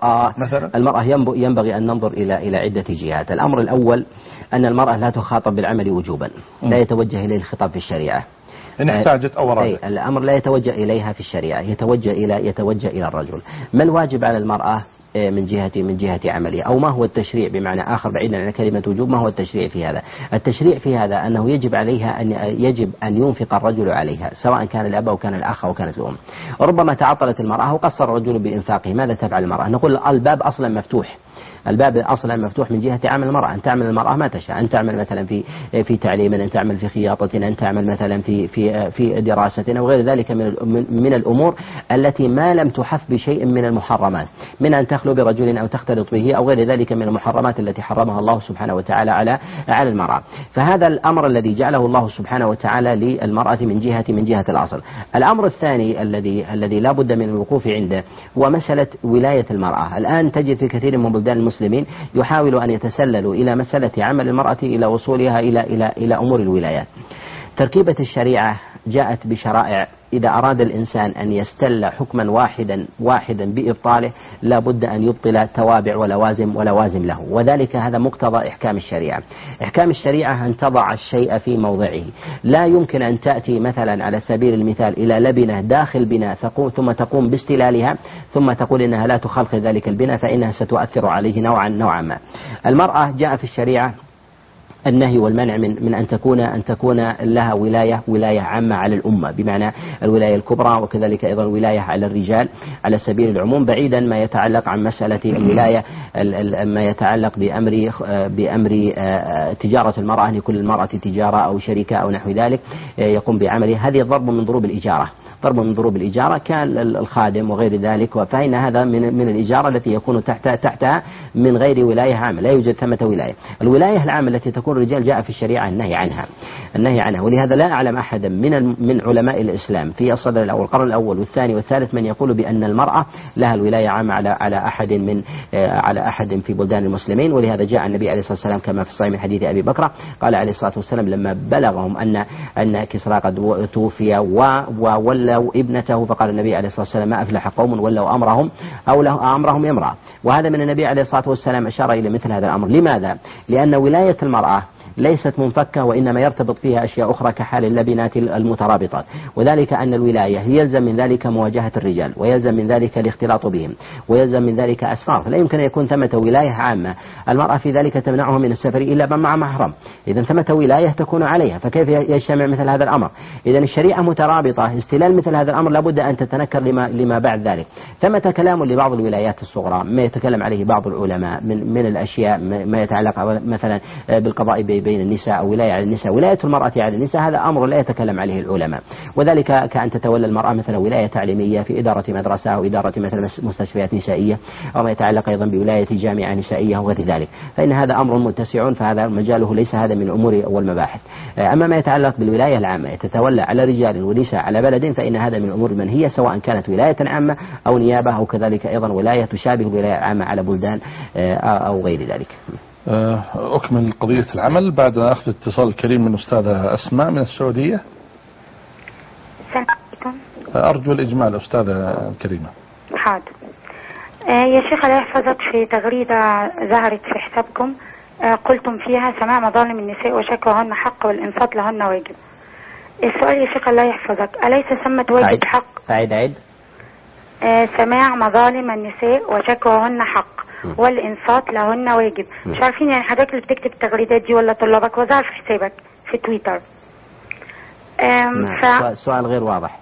المرأة ينبغي أن ننظر إلى عدة جهات. الأمر الأول أن المرأة لا تخاطب بالعمل وجوبا، لا يتوجه إليه الخطاب في الشريعة إن احتاجت أو أرادت. الأمر لا يتوجه إليها في الشريعة، يتوجه إلى الرجل. ما الواجب على المرأة من جهة عملها، أو ما هو التشريع بمعنى آخر بعيدا عن كلمة وجوب؟ ما هو التشريع في هذا؟ التشريع في هذا أنه يجب عليها يجب أن ينفق الرجل عليها، سواء كان الأب أو كان الأخ أو كانت الأم. وربما تعطلت المرأة وقصر الرجل بإنفاقه، ماذا تفعل المرأة؟ نقول الباب أصلا مفتوح، الباب أصلا مفتوح من جهة عمل المرأة، أن تعمل المرأة ما تشاء، أن تعمل مثلا في تعليم، أن تعمل في خياطة، أن تعمل مثلا في دراسة أو غير ذلك من الأمور التي ما لم تحف بشيء من المحرمات، من أن تخلو برجل أو تختلط به أو غير ذلك من المحرمات التي حرمها الله سبحانه وتعالى على المرأة. فهذا الأمر الذي جعله الله سبحانه وتعالى للمرأة من جهة الأصل. الأمر الثاني الذي لا بد من الوقوف عنده هو مسألة ولاية المرأة. الآن تجد في كثير من بلدان المسلمين يحاول أن يتسللوا إلى مسألة عمل المرأة إلى وصولها إلى أمور الولايات. تركيبة الشريعة جاءت بشرائع، إذا أراد الإنسان أن يستل حكما واحدا بإبطاله لا بد أن يبطل توابع ولوازم له، وذلك هذا مقتضى إحكام الشريعة. إحكام الشريعة أن تضع الشيء في موضعه. لا يمكن أن تأتي مثلا على سبيل المثال إلى لبنة داخل بناء ثم تقوم باستلالها ثم تقول إنها لا تخلق ذلك البناء فإنها ستؤثر عليه نوعا ما. المرأة جاء في الشريعة النهي والمنع من أن تكون لها ولاية عامة على الأمة، بمعنى الولاية الكبرى، وكذلك أيضا الولاية على الرجال على سبيل العموم، بعيدا ما يتعلق عن مسألة الولاية ما يتعلق بأمر تجارة المرأة، لكل المرأة تجارة أو شركة أو نحو ذلك يقوم بعمله. هذه ضرب من ضروب الإجارة كان الخادم وغير ذلك، فإن هذا من الإجارة التي يكون تحتها من غير ولاية عامة، لا يوجد ثمة ولاية. الولاية العامة التي تكون الرجال جاء في الشريعة النهي عنها، ولهذا لا أعلم أحدا من علماء الإسلام في الصدر الأول القرن الأول والثاني والثالث من يقول بأن المرأة لها الولاية عامة على أحد في بلدان المسلمين. ولهذا جاء النبي عليه الصلاة والسلام كما في صحيح من حديث أبي بكر قال عليه الصلاة والسلام لما بلغهم أن كسرى قد توفي وولوا ابنته، فقال النبي عليه الصلاة والسلام ما أفلح قوم ولوا أمرهم امرأة. وهذا من النبي عليه الصلاة والسلام أشار إلى مثل هذا الأمر. لماذا؟ لأن ولاية المرأة ليست منفكة، وإنما يرتبط فيها أشياء أخرى كحال اللبنات المترابطات، وذلك أن الولاية يلزم من ذلك مواجهة الرجال، ويلزم من ذلك الاختلاط بهم، ويلزم من ذلك أسفار. فلا يمكن أن يكون ثمة ولاية عامة المرأة في ذلك تمنعه من السفر إلا مع محرم، إذا ثمة ولاية تكون عليها، فكيف يجتمع مثل هذا الأمر؟ إذا الشريعة مترابطة، استلال مثل هذا الأمر لابد أن تتنكر لما بعد ذلك. ثمة كلام لبعض الولايات الصغرى ما يتكلم عليه بعض العلماء من الأشياء ما يتعلق مثلا بالقضاء بين النساء أو ولاية على النساء، ولاية المرأة على النساء هذا أمر لا يتكلم عليه العلماء، وذلك كأن تتولى المرأة مثلا ولاية تعليمية في إدارة مدرسة أو إدارة مثلا مستشفيات نسائية، أو ما يتعلق أيضا بولاية جامعة نسائية وغير ذلك، فإن هذا أمر متسع، فهذا مجاله ليس هذا من أمور والمباحث. أما ما يتعلق بالولاية العامة يتتولى على رجال ونساء على بلد، فإن هذا من أمور المنهية، سواء كانت ولاية عامة أو نيابة أو كذلك أيضا ولاية تشابه الولاية العامة على بلدان أو غير ذلك. أكمل قضية العمل بعد أخذ اتصال الكريم من أستاذة أسماء من السعودية. السلام عليكم. أرجو الإجمال أستاذة كريمة. حاضر. يا شيخ الله يحفظك، في تغريدة ظهرت في حسابكم قلتم فيها سماع مظالم النساء وشكوهن حق والإنصات لهن واجب. السؤال يا شيخ الله يحفظك، أليس ثمة واجب حق؟ عيد. سماع مظالم النساء وشكوهن حق والإنصات لهن واجب. مش عارفين يعني حضرتك اللي بتكتب التغريدات دي ولا طلابك؟ وظهر في حسابك في تويتر. السؤال غير واضح.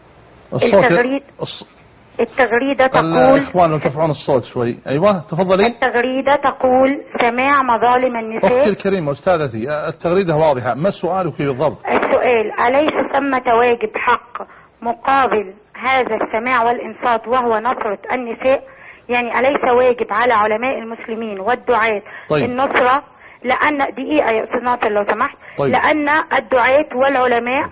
التغريدة تقول إخوان لو ترفعون الصوت شوي. أيوة تفضلي. التغريدة تقول سماع مظالم النساء. أختي الكريمة أستاذتي التغريدة واضحة، ما سؤالك بالضبط؟ السؤال أليس ثمة واجب حق مقابل هذا السماع والإنصات وهو نصرة النساء؟ يعني أليس واجب على علماء المسلمين والدعاة النصرة؟ لأن دقيقة يا أستاذ ناصر لو سمحت. لأن الدعاة والعلماء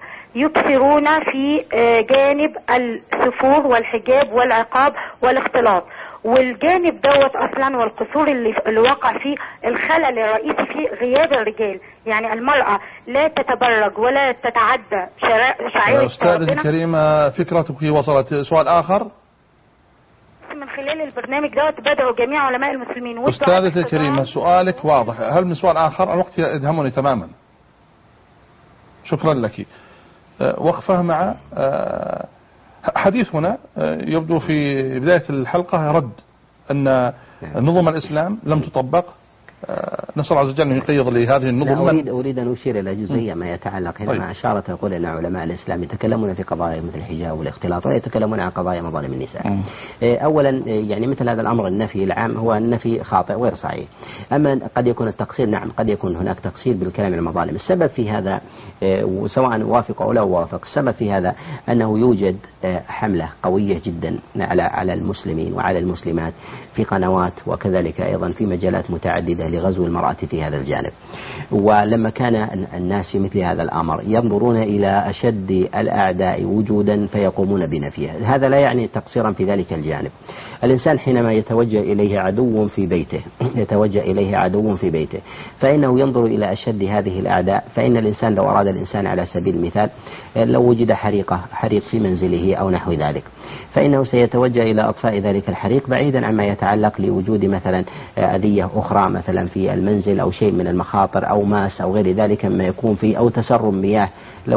يكثرون في جانب السفور والحجاب والعقاب والاختلاط، والجانب دوت اصلا والقصور اللي وقع فيه الخلل الرئيسي فيه غياب الرجال. يعني المرأة لا تتبرج ولا تتعدى شعائر أستاذتي الكريمة فكرتك وصلت. سؤال آخر من خلال البرنامج دوت بدأوا جميع علماء المسلمين. أستاذتي الكريمة سؤالك واضح. هل من سؤال آخر؟ الوقت يدهمني تماما. شكرا لك. وقفة مع حديثنا يبدو في بداية الحلقة رد أن نظم الإسلام لم تطبق. نسأل الله عز وجل أن يقيض لهذه النظم. أريد أن أشير إلى جزئية ما يتعلق حينما أشارت يقول أن علماء الإسلام يتكلمون في قضايا مثل الحجاب والاختلاط ولا يتكلمون عن قضايا مظالم النساء. أولا يعني مثل هذا الأمر النفي العام هو النفي خاطئ غير صحيح. أما قد يكون التقصير، نعم قد يكون هناك تقصير بالكلام عن المظالم. السبب في هذا سواء وافق أو لا وافق، السبب في هذا أنه يوجد حملة قوية جدا على المسلمين وعلى المسلمات في قنوات وكذلك أيضا في مجالات متعددة لغزو المرأة في هذا الجانب. ولما كان الناس في مثل هذا الأمر ينظرون إلى أشد الأعداء وجودا فيقومون بنفيه، هذا لا يعني تقصيرا في ذلك الجانب. الإنسان حينما يتوجه إليه عدو في بيته فإنه ينظر إلى أشد هذه الأعداء. فإن الإنسان لو أراد الإنسان على سبيل المثال لو وجد حريق في منزله أو نحو ذلك فإنه سيتوجه إلى أطفاء ذلك الحريق بعيدا عما يتعلق لوجود مثلا أذية أخرى مثلا في المنزل أو شيء من المخاطر أو ماس أو غير ذلك مما يكون فيه أو تسرب مياه.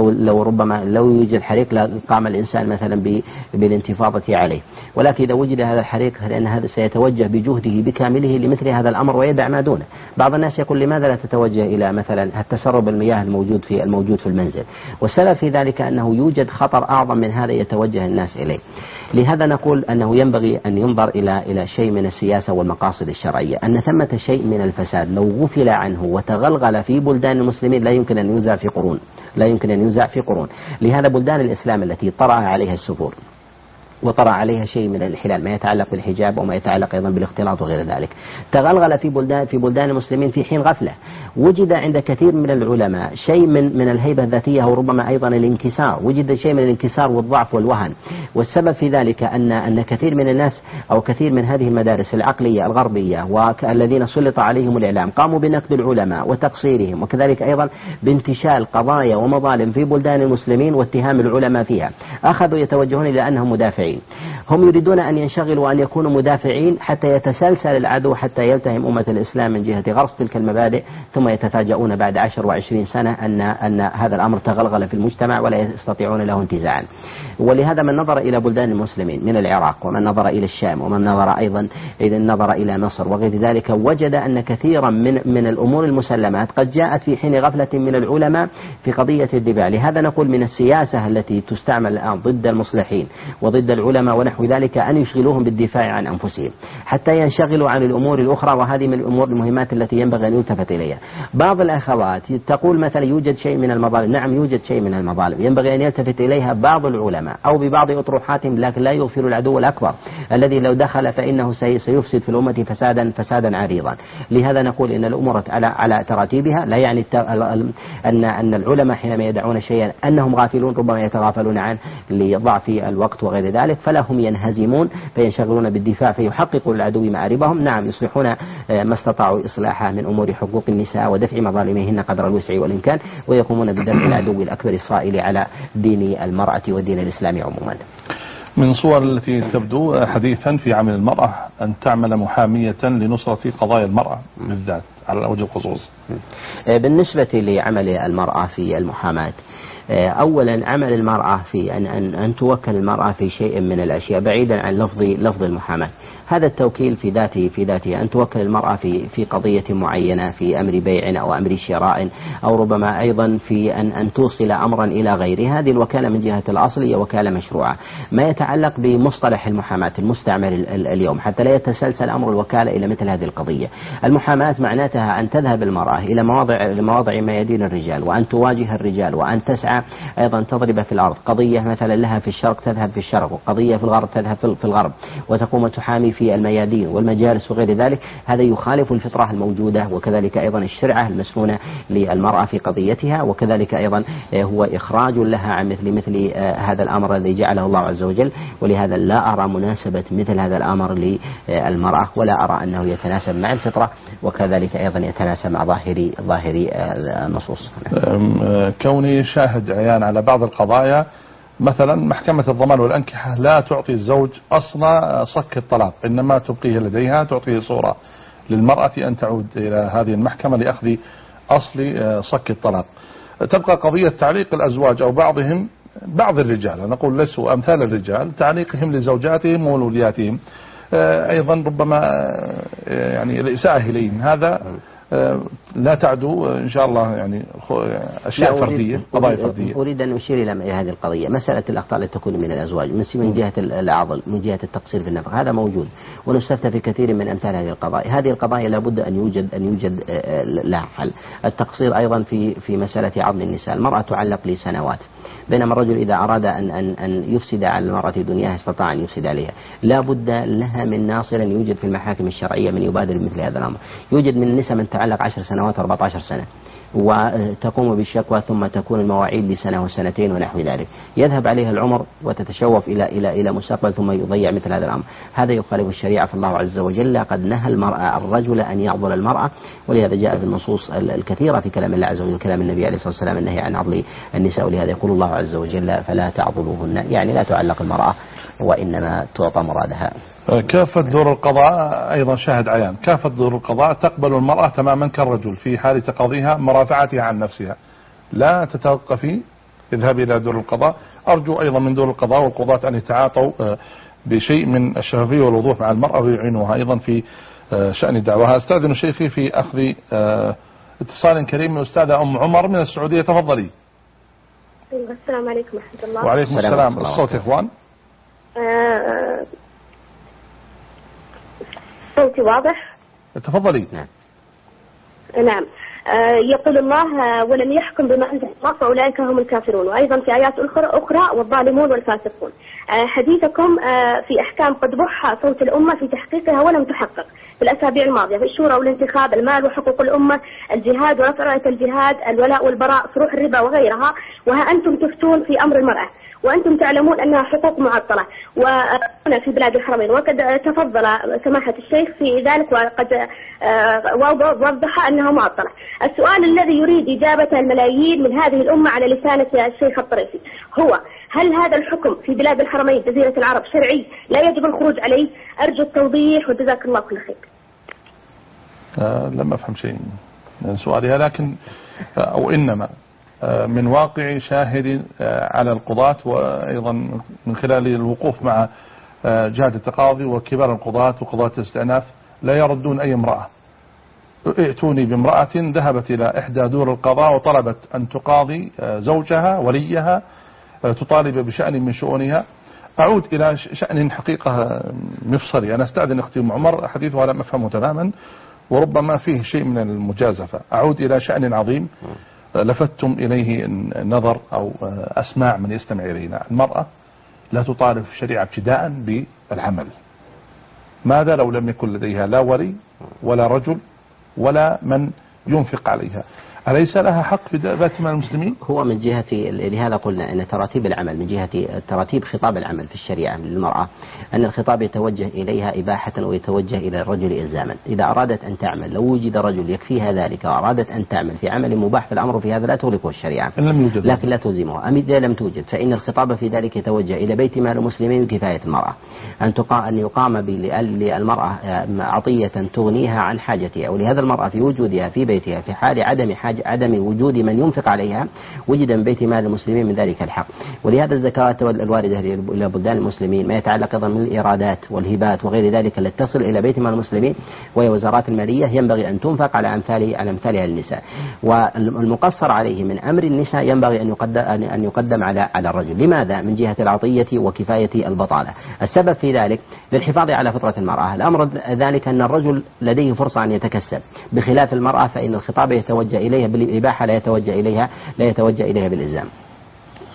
لو يوجد حريق لقام الإنسان مثلا بالانتفاضة عليه. ولكن إذا وجد هذا الحريق فإن هذا سيتوجه بجهده بكامله لمثل هذا الأمر ويدع ما دونه. بعض الناس يقول لماذا لا تتوجه إلى مثلا التسرب المياه الموجود في المنزل، والسبب في ذلك أنه يوجد خطر أعظم من هذا يتوجه الناس إليه. لهذا نقول أنه ينبغي أن ينظر إلى شيء من السياسة والمقاصد الشرعية، أن ثمة شيء من الفساد لو غفل عنه وتغلغل في بلدان المسلمين لا يمكن أن ينزع في قرون. لهذا بلدان الإسلام التي طرأ عليها السفور وطرأ عليها شيء من الانحلال ما يتعلق بالحجاب وما يتعلق أيضا بالاختلاط وغير ذلك، تغلغل في بلدان المسلمين في حين غفلة. وجد عند كثير من العلماء شيء من الهيبة الذاتية وربما أيضا الانكسار، وجد شيء من الانكسار والضعف والوهن. والسبب في ذلك أن كثير من الناس أو كثير من هذه المدارس العقلية الغربية والذين سلط عليهم الإعلام قاموا بنقد العلماء وتقصيرهم وكذلك أيضا بانتشال قضايا ومظالم في بلدان المسلمين واتهام العلماء فيها. أخذوا يتوجهون إلى أنهم مدافعين. هم يريدون أن ينشغلوا وأن يكونوا مدافعين حتى يتسلسل العدو حتى يلتهم أمة الإسلام من جهة غرس تلك المبادئ، ثم يتفاجؤون بعد 10 و20 سنة أن هذا الأمر تغلغل في المجتمع ولا يستطيعون له انتزاعا. ولهذا من نظر إلى بلدان المسلمين من العراق ومن نظر إلى الشام ومن نظر أيضا إذا نظر إلى مصر وغير ذلك وجد أن كثيرا من الأمور المسلمات قد جاءت في حين غفلة من العلماء في قضية الدفاع. لهذا نقول من السياسة التي تستعمل الآن ضد المصلحين وضد العلماء ونحو ذلك أن يشغلوهم بالدفاع عن أنفسهم حتى ينشغلوا عن الأمور الأخرى، وهذه من الأمور المهمات التي ينبغي أن يلتفت إليها. بعض الأخوات تقول مثلا يوجد شيء من المظالم، نعم يوجد شيء من المظالم ينبغي أن يلتفت إليها بعض العلماء أو ببعض أطروحاتهم، لكن لا يغفر العدو الأكبر الذي لو دخل فإنه سيفسد في الأمة فسادا عريضا. لهذا نقول إن الأمور على تراتيبها، لا يعني أن العلماء حينما يدعون شيئا أنهم غافلون، ربما يتغافلون عنه لضعف الوقت وغير ذلك، فلا هم ينهزمون فينشغلون بالدفاع فيحققوا العدو مآربهم. نعم يصلحون ما استطاعوا إصلاحه من أمور حقوق النساء ودفع مظالمهن قدر الوسع والإمكان، ويقومون بدفع العدو الأكبر الصائل على دين المرأة ودين الإسلام عموما. من صور التي تبدو حديثا في عمل المرأة أن تعمل محامية لنصرة قضايا المرأة بالذات على وجه الخصوص. بالنسبة لعمل المرأة في المحاماة، أولا عمل المرأة في أن توكل المرأة في شيء من الأشياء بعيدا عن لفظ المحاماة. هذا التوكيل في ذاته أن توكل المرأة في قضية معينة، في أمر بيع أو أمر شراء، أو ربما أيضا في أن توصل أمرا إلى غيره. هذه الوكالة من جهة الأصل هي وكالة مشروعة. ما يتعلق بمصطلح المحاماة المستعمل اليوم حتى لا يتسلسل أمر الوكالة إلى مثل هذه القضية، المحاماة معناتها أن تذهب المرأة إلى مواضع ما يدين الرجال، وأن تواجه الرجال، وأن تسعى أيضا تضرب في الأرض. قضية مثلا لها في الشرق تذهب في الشرق، وقضية في الغرب تذهب في الغرب، وتقوم تحامي في الميادين والمجالس وغير ذلك، هذا يخالف الفطرة الموجودة، وكذلك أيضا الشرعة المسنونة للمرأة في قضيتها، وكذلك أيضا هو إخراج لها عن مثل هذا الأمر الذي جعله الله عز وجل. ولهذا لا أرى مناسبة مثل هذا الأمر للمرأة، ولا أرى أنه يتناسب مع الفطرة، وكذلك أيضا يتناسب مع ظاهر النصوص. كوني شاهد عيان على بعض القضايا، مثلا محكمة الضمان والأنكحة لا تعطي الزوج أصلا صك الطلاق، إنما تبقيه لديها، تعطيه صورة للمرأة أن تعود إلى هذه المحكمة لأخذ أصل صك الطلاق. تبقى قضية تعليق الأزواج أو بعض الرجال، نقول ليسوا أمثال الرجال، تعليقهم لزوجاتهم وولياتهم، أيضا ربما يعني الإساءة إليهم، هذا لا تعدو إن شاء الله يعني أشياء فردية، قضايا فردية. أريد أن أشير إلى هذه القضية، مسألة الأخطاء التي تكون من الأزواج من جهة العضل، من جهة التقصير في النفقة، هذا موجود ونستفتى في كثير من أمثال هذه القضايا. هذه القضايا لابد أن يوجد لها حل. التقصير أيضا في مسألة عضل النساء، المرأة تعلق لسنوات، بينما الرجل إذا أراد أن يفسد على المرأة دنياها استطاع أن يفسد عليها. لا بد لها من ناصر يوجد في المحاكم الشرعية من يبادر مثل هذا الأمر. يوجد من النساء من تعلق 10 سنوات 14 سنة وتقوم بالشكوى، ثم تكون المواعيد لسنة وسنتين ونحو ذلك، يذهب عليها العمر وتتشوف إلى مستقبل، ثم يضيع مثل هذا الأمر. هذا يخالف الشريعة، فالله عز وجل قد نهى الرجل أن يعضل المرأة، ولهذا جاء في النصوص الكثيرة في كلام الله عز وجل، كلام النبي عليه الصلاة والسلام، النهي عن عضل النساء. ولهذا يقول الله عز وجل فلا تعضلوهن، يعني لا تعلق المرأة وإنما تعطى مرادها. كافة دور القضاء أيضا شاهد عيان، كافة دور القضاء تقبل المرأة تماما كالرجل في حال تقاضيها مرافعتها عن نفسها، لا تتوقفي اذهبي إلى دور القضاء. أرجو أيضا من دور القضاء والقضاة أن يتعاطوا بشيء من الشفافية والوضوح مع المرأة، ويعينوها أيضا في شأن دعوها. أستاذن شيخي في أخذ اتصال كريم من أستاذة أم عمر من السعودية، تفضلي. السلام عليكم ورحمة الله. وعليكم السلام. الصوت يا إخوان. صوتي واضح؟ تفضلي. نعم. يقول الله ولم يحكم بما أنزل الله فأولئك هم الكافرون، وأيضا في آيات أخرى والظالمون والفاسقون. حديثكم في أحكام قد بح صوت الأمة في تحقيقها ولم تحقق في الأسابيع الماضية، في الشورى والانتخاب، المال وحقوق الأمة، الجهاد ورفع راية الجهاد، الولاء والبراء، فروح الربا وغيرها، وها أنتم تفتون في أمر المرأة وأنتم تعلمون أنها حقوق معطلة وهنا في بلاد الحرمين، وقد تفضل سماحة الشيخ في ذلك وقد وضح أنها معطلة. السؤال الذي يريد إجابته الملايين من هذه الأمة على لسانة الشيخ الطريفي هو: هل هذا الحكم في بلاد الحرمين جزيرة العرب شرعي لا يجب الخروج عليه؟ أرجو التوضيح وجزاك الله كل خير. لم أفهم شيء من سؤالها، لكن أو إنما من واقع شاهد على القضاة، وأيضا من خلال الوقوف مع جهات التقاضي وكبار القضاة وقضاة الاستئناف لا يردون أي امرأة. ائتوني بامرأة ذهبت إلى إحدى دور القضاء وطلبت أن تقاضي زوجها وليها، تطالب بشأن من شؤونها. أعود إلى شأن حقيقة مفصلي. أنا أستأذن أختي أم عمر، حديثها لم أفهمه تماما وربما فيه شيء من المجازفة. أعود إلى شأن عظيم لفتتم إليه النظر أو أسماع من يستمع إلينا. المرأة لا تطالب في الشريعة ابتداء بالعمل. ماذا لو لم يكن لديها لا ولي ولا رجل ولا من ينفق عليها؟ أليس لها حق في بيت مال المسلمين؟ هو من جهة، لهذا قلنا أن تراتيب العمل من جهة تراتيب خطاب العمل في الشريعة للمرأة، أن الخطاب يتوجه إليها إباحة ويتوجه إلى الرجل إلزاما. إذا أرادت أن تعمل، لو وجد رجل يكفيها ذلك وأرادت أن تعمل في عمل مباح، فالأمر في هذا لا تغلقه الشريعة لكن لا تلزمه. أما إذا لم توجد فإن الخطاب في ذلك يتوجه إلى بيت مال المسلمين بكفاية المرأة، أن يقام للمرأة عطية تغنيها عن حاجتها. ولهذا المرأة في وجودها في بيتها في حال عدم وجود من ينفق عليها وجد من بيت مال المسلمين من ذلك الحق. ولهذا الزكاة الواردة إلى بلدان المسلمين، ما يتعلق أيضا من الإيرادات والهبات وغير ذلك التي تصل إلى بيت مال المسلمين وهي وزارات المالية، ينبغي أن تنفق على أمثالها النساء. والمقصر عليه من أمر النساء ينبغي أن يقدم على الرجل. لماذا؟ من جهة العطية وكفاية البطالة. السبب في ذلك للحفاظ على فطرة المرأة. الأمر ذلك أن الرجل لديه فرصة أن يتكسب، بخلاف المرأة فإن الخطاب يتوجه إليها بالإباحة لا يتوجه إليها بالإلزام.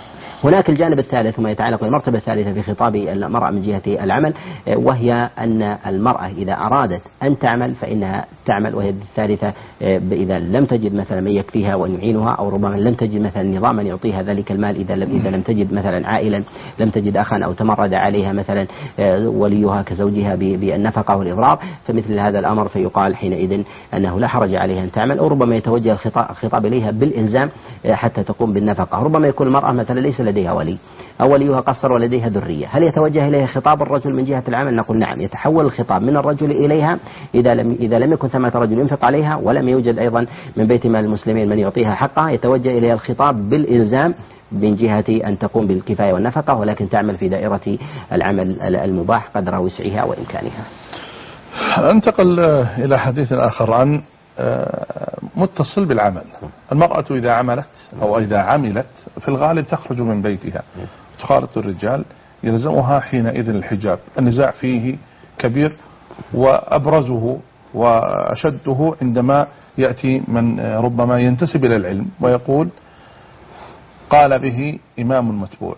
هناك الجانب الثالث وما يتعلق بالمرتبة الثالثة في خطاب المرأة من جهة العمل، وهي أن المرأة إذا أرادت أن تعمل فإنها تعمل. وهي الثالثة إذا لم تجد مثلا من يكفيها وأن يعينها، أو ربما لم تجد مثلا نظاما يعطيها ذلك المال، إذا لم تجد مثلا عائلا، لم تجد أخا، أو تمرد عليها مثلا وليها كزوجها بالنفقة والإضرار، فمثل هذا الأمر فيقال حينئذ أنه لا حرج عليها أن تعمل. أو ربما يتوجه الخطاب إليها بالإلزام حتى تقوم بالنفقة. ربما يكون المرأة مثلا ليس لديها ولي أو وليها قصر ولديها ذرية، هل يتوجه إليها خطاب الرجل من جهة العمل؟ نقول نعم، يتحول الخطاب من الرجل إليها إذا لم يكن ثمة رجل ينفق عليها ولم يوجد أيضا من بيت مال المسلمين من يعطيها حقها، يتوجه إليها الخطاب بالإلزام من جهة أن تقوم بالكفاية والنفقة، ولكن تعمل في دائرة العمل المباح قدر وسعها وإمكانها. انتقل إلى حديث آخر عن متصل بالعمل. المرأة إذا عملت أو إذا عملت في الغالب تخرج من بيتها تخالط الرجال، يلزمها حينئذ الحجاب. النزاع فيه كبير، وأبرزه وأشده عندما يأتي من ربما ينتسب إلى العلم ويقول قال به إمام متبوع،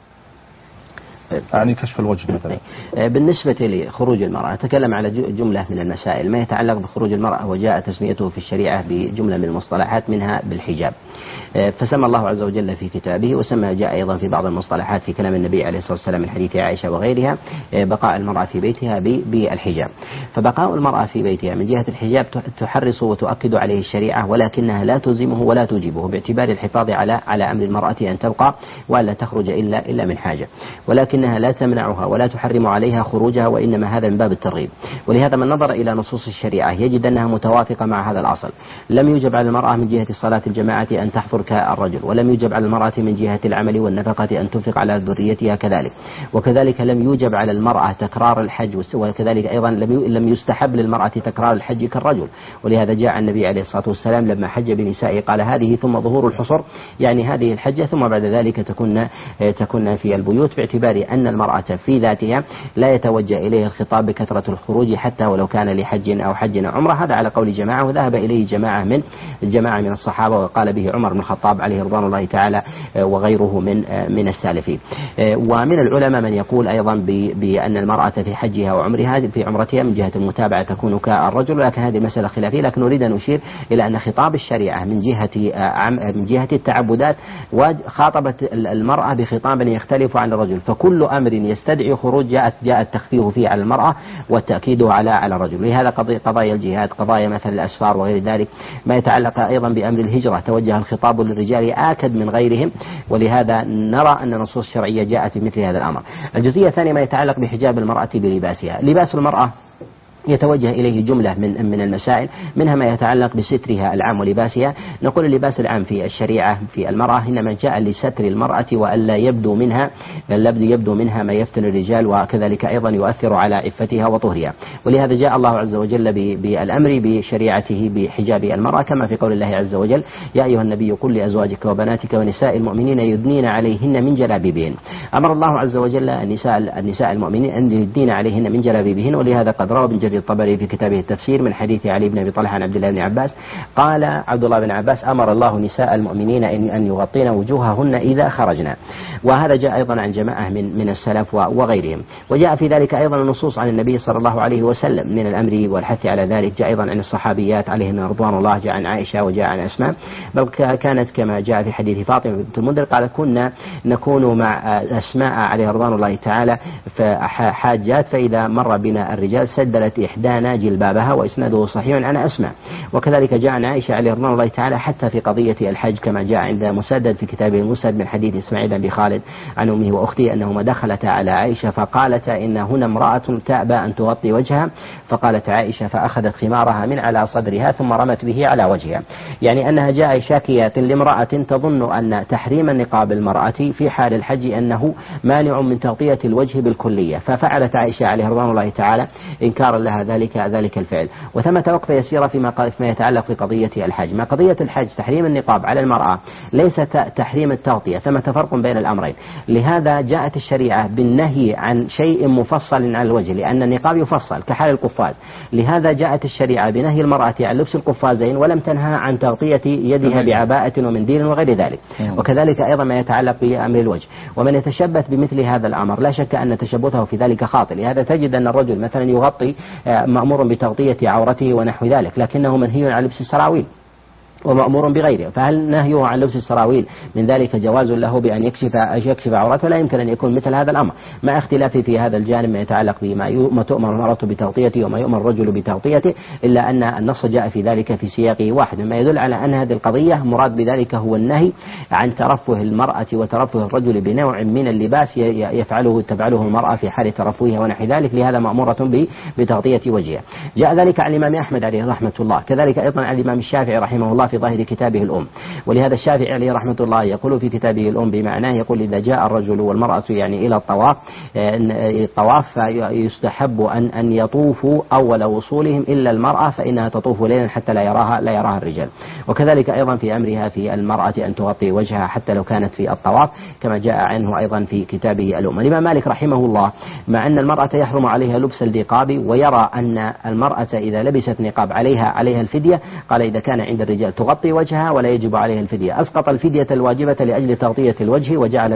يعني كشف الوجه مثلا. بالنسبة لخروج المرأة تكلم على جملة من المسائل ما يتعلق بخروج المرأة، وجاء تسميته في الشريعة بجملة من المصطلحات منها بالحجاب. فسمى الله عز وجل في كتابه، وسمى جاء أيضا في بعض المصطلحات في كلام النبي عليه الصلاة والسلام من حديث عائشة وغيرها بقاء المرأة في بيتها بالحجاب. فبقاء المرأة في بيتها من جهة الحجاب تحرص وتؤكد عليه الشريعة، ولكنها لا تلزمه ولا توجبه، باعتبار الحفاظ على أمر المرأة أن تبقى وألا تخرج إلا من حاجة، ولكنها لا تمنعها ولا تحرم عليها خروجها، وإنما هذا من باب الترغيب. ولهذا من نظر إلى نصوص الشريعة يجد أنها متوافقة مع هذا الأصل. لم يوجب على المرأة من جهة صلاة الجماعة أن تحضر كالرجل، ولم يوجب على المرأة من جهة العمل والنفقة أن تنفق على ذريتها كذلك، وكذلك لم يوجب على المرأة تكرار الحج، وكذلك أيضا لم يستحب للمرأة تكرار الحج كالرجل. ولهذا جاء النبي عليه الصلاة والسلام لما حج بنسائه قال هذه ثم ظهور الحصر، يعني هذه الحجة ثم بعد ذلك تكون في البيوت، باعتبار أن المرأة في ذاتها لا يتوجه إليه الخطاب بكثرة الخروج حتى ولو كان لحج أو حج أو عمرة. هذا على قول جماعة، وذهب إليه جماعة من الصحابة، وقال به عمر بن الخطاب عليه رضوان الله تعالى وغيره من السالفين. ومن العلماء من يقول أيضا بأن المرأة في حجها وعمرها في عمرتها من جهة المتابعة تكون كالرجل، لكن هذه مسألة خلافية. لكن نريد أن نشير إلى أن خطاب الشريعة من جهة التعبدات خاطبت المرأة بخطاب يختلف عن الرجل، فكل أمر يستدعي خروج جاء التخفيف فيه على المرأة والتأكيد على الرجل. لهذا قضايا الجهاد، قضايا مثل الأسفار وغير ذلك، ما يتعلق أيضا بأمر الهجرة توجه الخطاب للرجال آكد من غيرهم، ولهذا نرى أن النصوص الشرعية جاءت في مثل هذا الأمر. الجزئية الثانية ما يتعلق بحجاب المرأة بلباسها. لباس المرأة يتوجه إليه جملة من المسائل، منها ما يتعلق بسترها العام ولباسها. نقول اللباس العام في الشريعة في المرأة إنما جاء لستر المرأة وألا يبدو منها ما يفتن الرجال، وكذلك أيضا يؤثر على عفتها وطهرها. ولهذا جاء الله عز وجل بالأمر بشريعته بحجاب المرأة، كما في قول الله عز وجل يا أيها النبي قل لأزواجك وبناتك ونساء المؤمنين يدنين عليهن من جلابيبهن. أمر الله عز وجل النساء المؤمنين أن يدنين عليهن من جلابيبهن. ولهذا قد روى ابن جرير الطبري في كتابه التفسير من حديث علي بن أبي طلحة عن عبد الله بن عباس قال عبد الله بن عباس أمر الله نساء المؤمنين أن يغطين وجوههن إذا خرجنا. وهذا جاء أيضا عن جماعة من السلف وغيرهم. وجاء في ذلك أيضا النصوص عن النبي صلى الله عليه وسلم من الأمر والحث على ذلك. جاء أيضا عن الصحابيات عليهن رضوان الله، جاء عن عائشة وجاء عن أسماء، بل كانت كما جاء في حديث فاطمة بنت المنذر قال كنا نكون مع أسماء عليه رضوان الله تعالى حاجات، فإذا مر بنا الرجال سدلت إحدانا جلبابها، وإسناده صحيح عن أسماء. وكذلك جاء عن عائشة عليه رضوان الله تعالى حتى في قضية الحج كما جاء عند مسدد في كتابه المسند من حديث إسماعيل بن خالد عن أمه وأخته أنهما دخلتا على عائشة فقالتا إن هنا امرأة تأبى أن تغطي وجهها، فقالت عائشة فأخذت خمارها من على صدرها ثم رمت به على وجهها، يعني أنها جاء شاكية لامرأة تظن أن تحريم النقاب المرأة في حال الحج أنه مانع من تغطية الوجه بالكلية، ففعلت عائشة عليه رضوان الله تعالى إنكارا لها ذلك الفعل. وثمة وقفة يسيرة فيما يتعلق في قضية الحج. ما قضية الحج تحريم النقاب على المرأة ليس تحريم التغطية، ثمة فرق بين الأمرين. لهذا جاءت الشريعة بالنهي عن شيء مفصل على الوجه، لأن النقاب يفصل كحال القفاز. لهذا جاءت الشريعة بنهي المرأة عن لبس القفازين ولم تنهى عن تغطية يدها بعباءة ومنديل وغير ذلك. وكذلك أيضا ما يتعلق بأمر الوجه. ومن يتشبث بمثل هذا الأمر لا شك أن تشبثه في ذلك خاطئ. لهذا تجد أن الرجل مثلا يغطي مأمور بتغطية عورته ونحو ذلك، لكنه منهي عن لبس السراويل ومأمور بغيره. فهل نهيه عن لبس السراويل من ذلك جواز له بأن يكشف عورته؟ لا يمكن أن يكون مثل هذا الأمر، مع اختلاف في هذا الجانب ما يتعلق بما تؤمر المرأة بتغطيته وما يؤمر الرجل بتغطيته، إلا أن النص جاء في ذلك في سياق واحد، مما يدل على أن هذه القضية مراد بذلك هو النهي عن ترفه المرأة وترفه الرجل بنوع من اللباس تفعله المرأة في حال ترفهها ونحو ذلك. لهذا مأمورة بتغطية وجهها. جاء ذلك عن الإمام أحمد عليه رحمة الله، كذلك أيضا عن الإمام الشافعي رحمه الله في ظاهر كتابه الأم. ولهذا الشافعي عليه رحمة الله يقول في كتابه الأم بمعناه، يقول إذا جاء الرجل والمرأة يعني إلى الطواف فيستحب أن يطوفوا أول وصولهم إلا المرأة فإنها تطوف ليلا حتى لا يراها الرجال. وكذلك أيضا في أمرها في المرأة أن تغطي وجهها حتى لو كانت في الطواف كما جاء عنه أيضا في كتابه الأم. الإمام مالك رحمه الله مع أن المرأة يحرم عليها لبس النقاب ويرى أن المرأة إذا لبست نقاب عليها الفدية، قال إذا كان عند الرجال تغطي وجهها ولا يجب عليها الفدية. أسقط الفدية الواجبة لأجل تغطية الوجه وجعل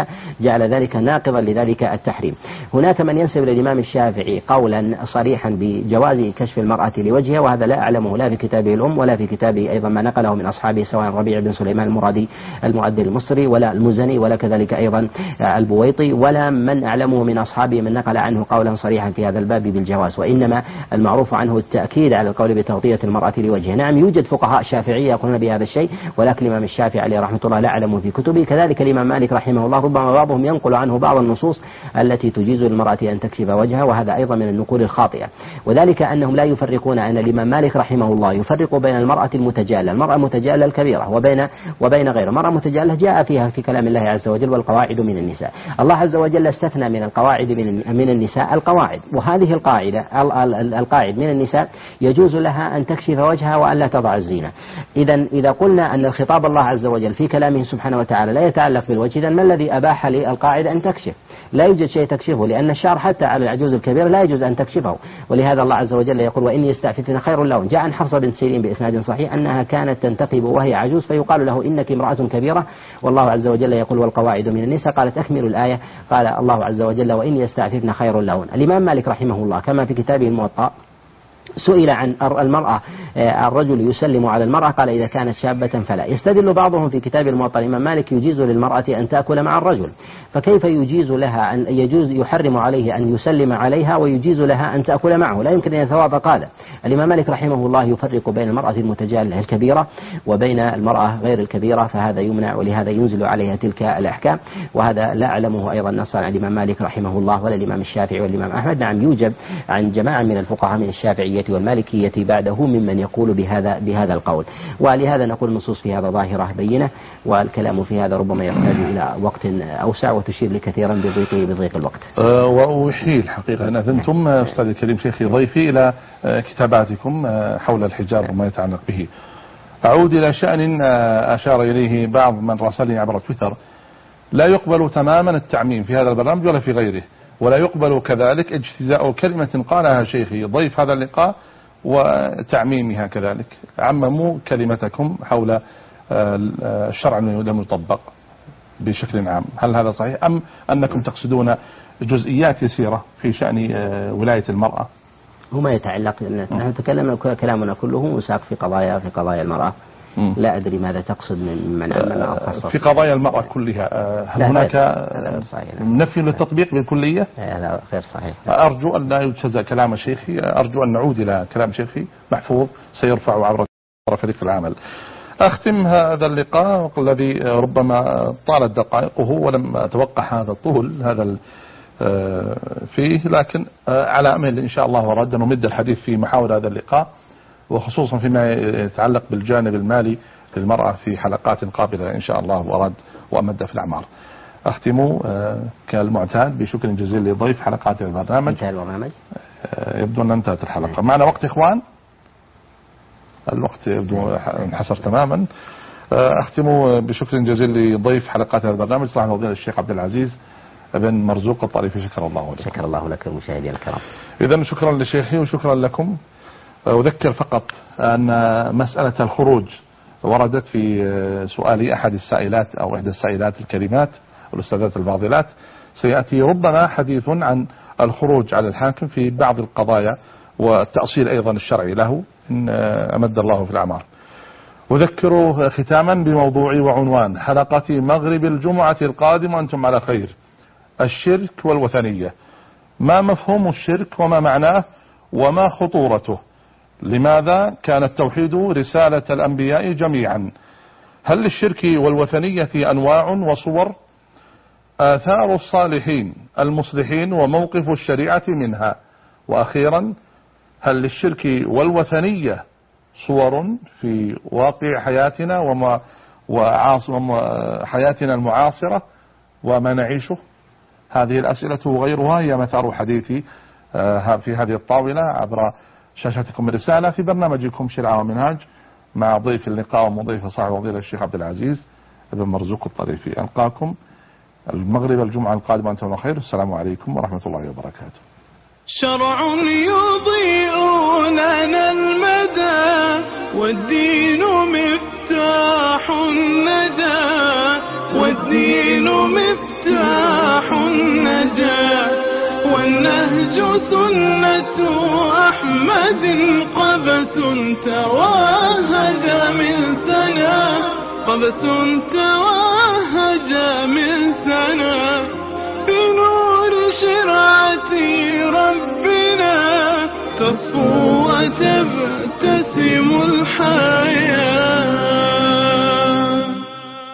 ذلك ناقضا لذلك التحريم. هناك من ينسب للإمام الشافعي قولا صريحا بجواز كشف المرأة لوجهها، وهذا لا أعلمه لا في كتابه الأم ولا في كتابه أيضا ما نقله من أصحابه سواء ربيع بن سليمان المرادي المؤدي المصري ولا المزني ولا كذلك أيضا البويطي ولا من أعلمه من أصحابه من نقل عنه قولا صريحا في هذا الباب بالجواز، وإنما المعروف عنه التأكيد على القول بتغطية المرأة لوجهها. نعم يوجد فقهاء شافعية يقولون بهذا الشيء، ولكن الإمام الشافعي عليه رحمة الله لا أعلمه في كتبه. كذلك الإمام مالك رحمه الله ربما بعضهم ينقل عنه بعض النصوص التي تجيز للمرأة أن تكشف وجهها، وهذا أيضا من النقول الخاطئة. وذلك أنهم لا يفرقون، أن الإمام مالك رحمه الله يفرق بين المرأة المتجالة، المرأة المتجالة الكبيرة وبين غيره. المرأة المتجالة جاء فيها في كلام الله عز وجل والقواعد من النساء. الله عز وجل استثنى من القواعد من النساء القواعد، وهذه القاعد من النساء يجوز لها أن تكشف وجهها وأن لا تضع الزينة. إذا قلنا أن الخطاب الله عز وجل في كلامه سبحانه وتعالى لا يتعلق بالوجه، إذن ما الذي أباح للقاعدة أن تكشف؟ لا يوجد شيء تكشفه، لأن الشعر حتى على العجوز الكبير لا يجوز أن تكشفه. ولهذا الله عز وجل يقول وإن يستعففن خير لهن. جاء عن حفصة بنت سيرين بإسناد صحيح أنها كانت تنتقب وهي عجوز فيقال له إنك امرأة كبيرة، والله عز وجل يقول والقواعد من النساء. قالت أكمل الآية، قال الله عز وجل وإن يستعففن خير لهن. الإمام مالك رحمه الله كما في كتابه الموطأ سئل عن المرأة، الرجل يسلم على المرأة قال إذا كانت شابة فلا. يستدل بعضهم في كتاب الموطأ الإمام مالك يجيز للمرأة أن تأكل مع الرجل، فكيف يجيز لها أن يحرم عليه أن يسلم عليها ويجيز لها أن تأكل معه؟ لا يمكن أن يتوافق هذا. الإمام مالك رحمه الله يفرق بين المرأة المتجالة الكبيرة وبين المرأة غير الكبيرة، فهذا يمنع ولهذا ينزل عليها تلك الأحكام، وهذا لا أعلمه أيضا نصا عن الإمام مالك رحمه الله ولا الإمام الشافعي والإمام أحمد. نعم يوجد عن جماعة من الفقهاء من الشافعية والمالكية بعده ممن يقول بهذا القول، ولهذا نقول النصوص في هذا ظاهرة بينة، والكلام في هذا ربما يحتاج إلى وقت أوسع وتشير لي كثيرا بضيق الوقت. وأحيل حقيقة أن أذنتم أستاذ الكريم شيخي ضيفي إلى كتاباتكم حول الحجاب وما يتعلق به. أعود إلى شأن أشار إليه بعض من راسلني عبر تويتر. لا يقبل تماما التعميم في هذا البرنامج ولا في غيره، ولا يقبل كذلك اجتزاء كلمة قالها شيخي ضيف هذا اللقاء وتعميمها كذلك. عمموا كلمتكم حول الشرع لم يطبق بشكل عام. هل هذا صحيح أم أنكم تقصدون جزئيات يسيرة في شأن ولاية المرأة؟ وما يتعلق، نحن تكلمنا كلامنا كله مساق في قضايا المرأة. لا أدري ماذا تقصد من في قضايا المرأة كلها. هل هناك نفي للتطبيق بالكلية؟ لا غير صحيح. أرجو أن لا يجتزأ كلام شيخي، أرجو أن نعود إلى كلام شيخي محفوظ سيرفع عبر فريق العمل. أختم هذا اللقاء الذي ربما طالت دقائقه ولم أتوقع هذا الطول هذا فيه، لكن على أمل إن شاء الله ورد نمد الحديث في محاور هذا اللقاء، وخصوصا فيما يتعلق بالجانب المالي للمرأة في حلقات قابلة إن شاء الله ورد وأمد في الأعمار. أختم كالمعتاد بشكر جزيل لضيف حلقات البرنامج. انتهى البرنامج؟ يبدو أن انتهت الحلقة. معنا وقت إخوان؟ الوقت يبدو انحصر تماما. أختم بشكر جزيل لضيف حلقات البرنامج صاحب فضيلة الشيخ عبد العزيز بن مرزوق الطريفي. شكر الله لك. شكر الله لك المشاهدين الكرام. إذا شكرا لشيخي وشكرا لكم. أذكر فقط أن مسألة الخروج وردت في سؤال أحد السائلات أو إحدى السائلات الكريمات والأستاذات الفاضلات. سيأتي ربما حديث عن الخروج على الحاكم في بعض القضايا والتأصيل أيضا الشرعي له إن أمد الله في الأعمار. أذكر ختاما بموضوع وعنوان حلقة مغرب الجمعة القادم وأنتم على خير: الشرك والوثنية. ما مفهوم الشرك وما معناه وما خطورته؟ لماذا كان التوحيد رسالة الأنبياء جميعا؟ هل للشرك والوثنية أنواع وصور؟ آثار الصالحين المصلحين وموقف الشريعة منها. وأخيرا، هل للشرك والوثنية صور في واقع حياتنا وحياتنا المعاصرة وما نعيشه؟ هذه الأسئلة وغيرها هي مثار حديثي في هذه الطاولة عبر شاشتكم الرسالة في برنامجكم شرعة ومنهاج مع ضيف اللقاء ومضيف صاحب فضيلة الشيخ عبد العزيز بن مرزوق الطريفي. ألقاكم المغرب الجمعة القادمة وأنتم على خير. السلام عليكم ورحمة الله وبركاته. شرع يضيء لنا المدى والدين مفتاح النجاة، والدين مفتاح النجاة، والنهج سنة أحمد قبس توهج من سنة، قبس توهج من سنة، بنور شرعة ربنا تصفو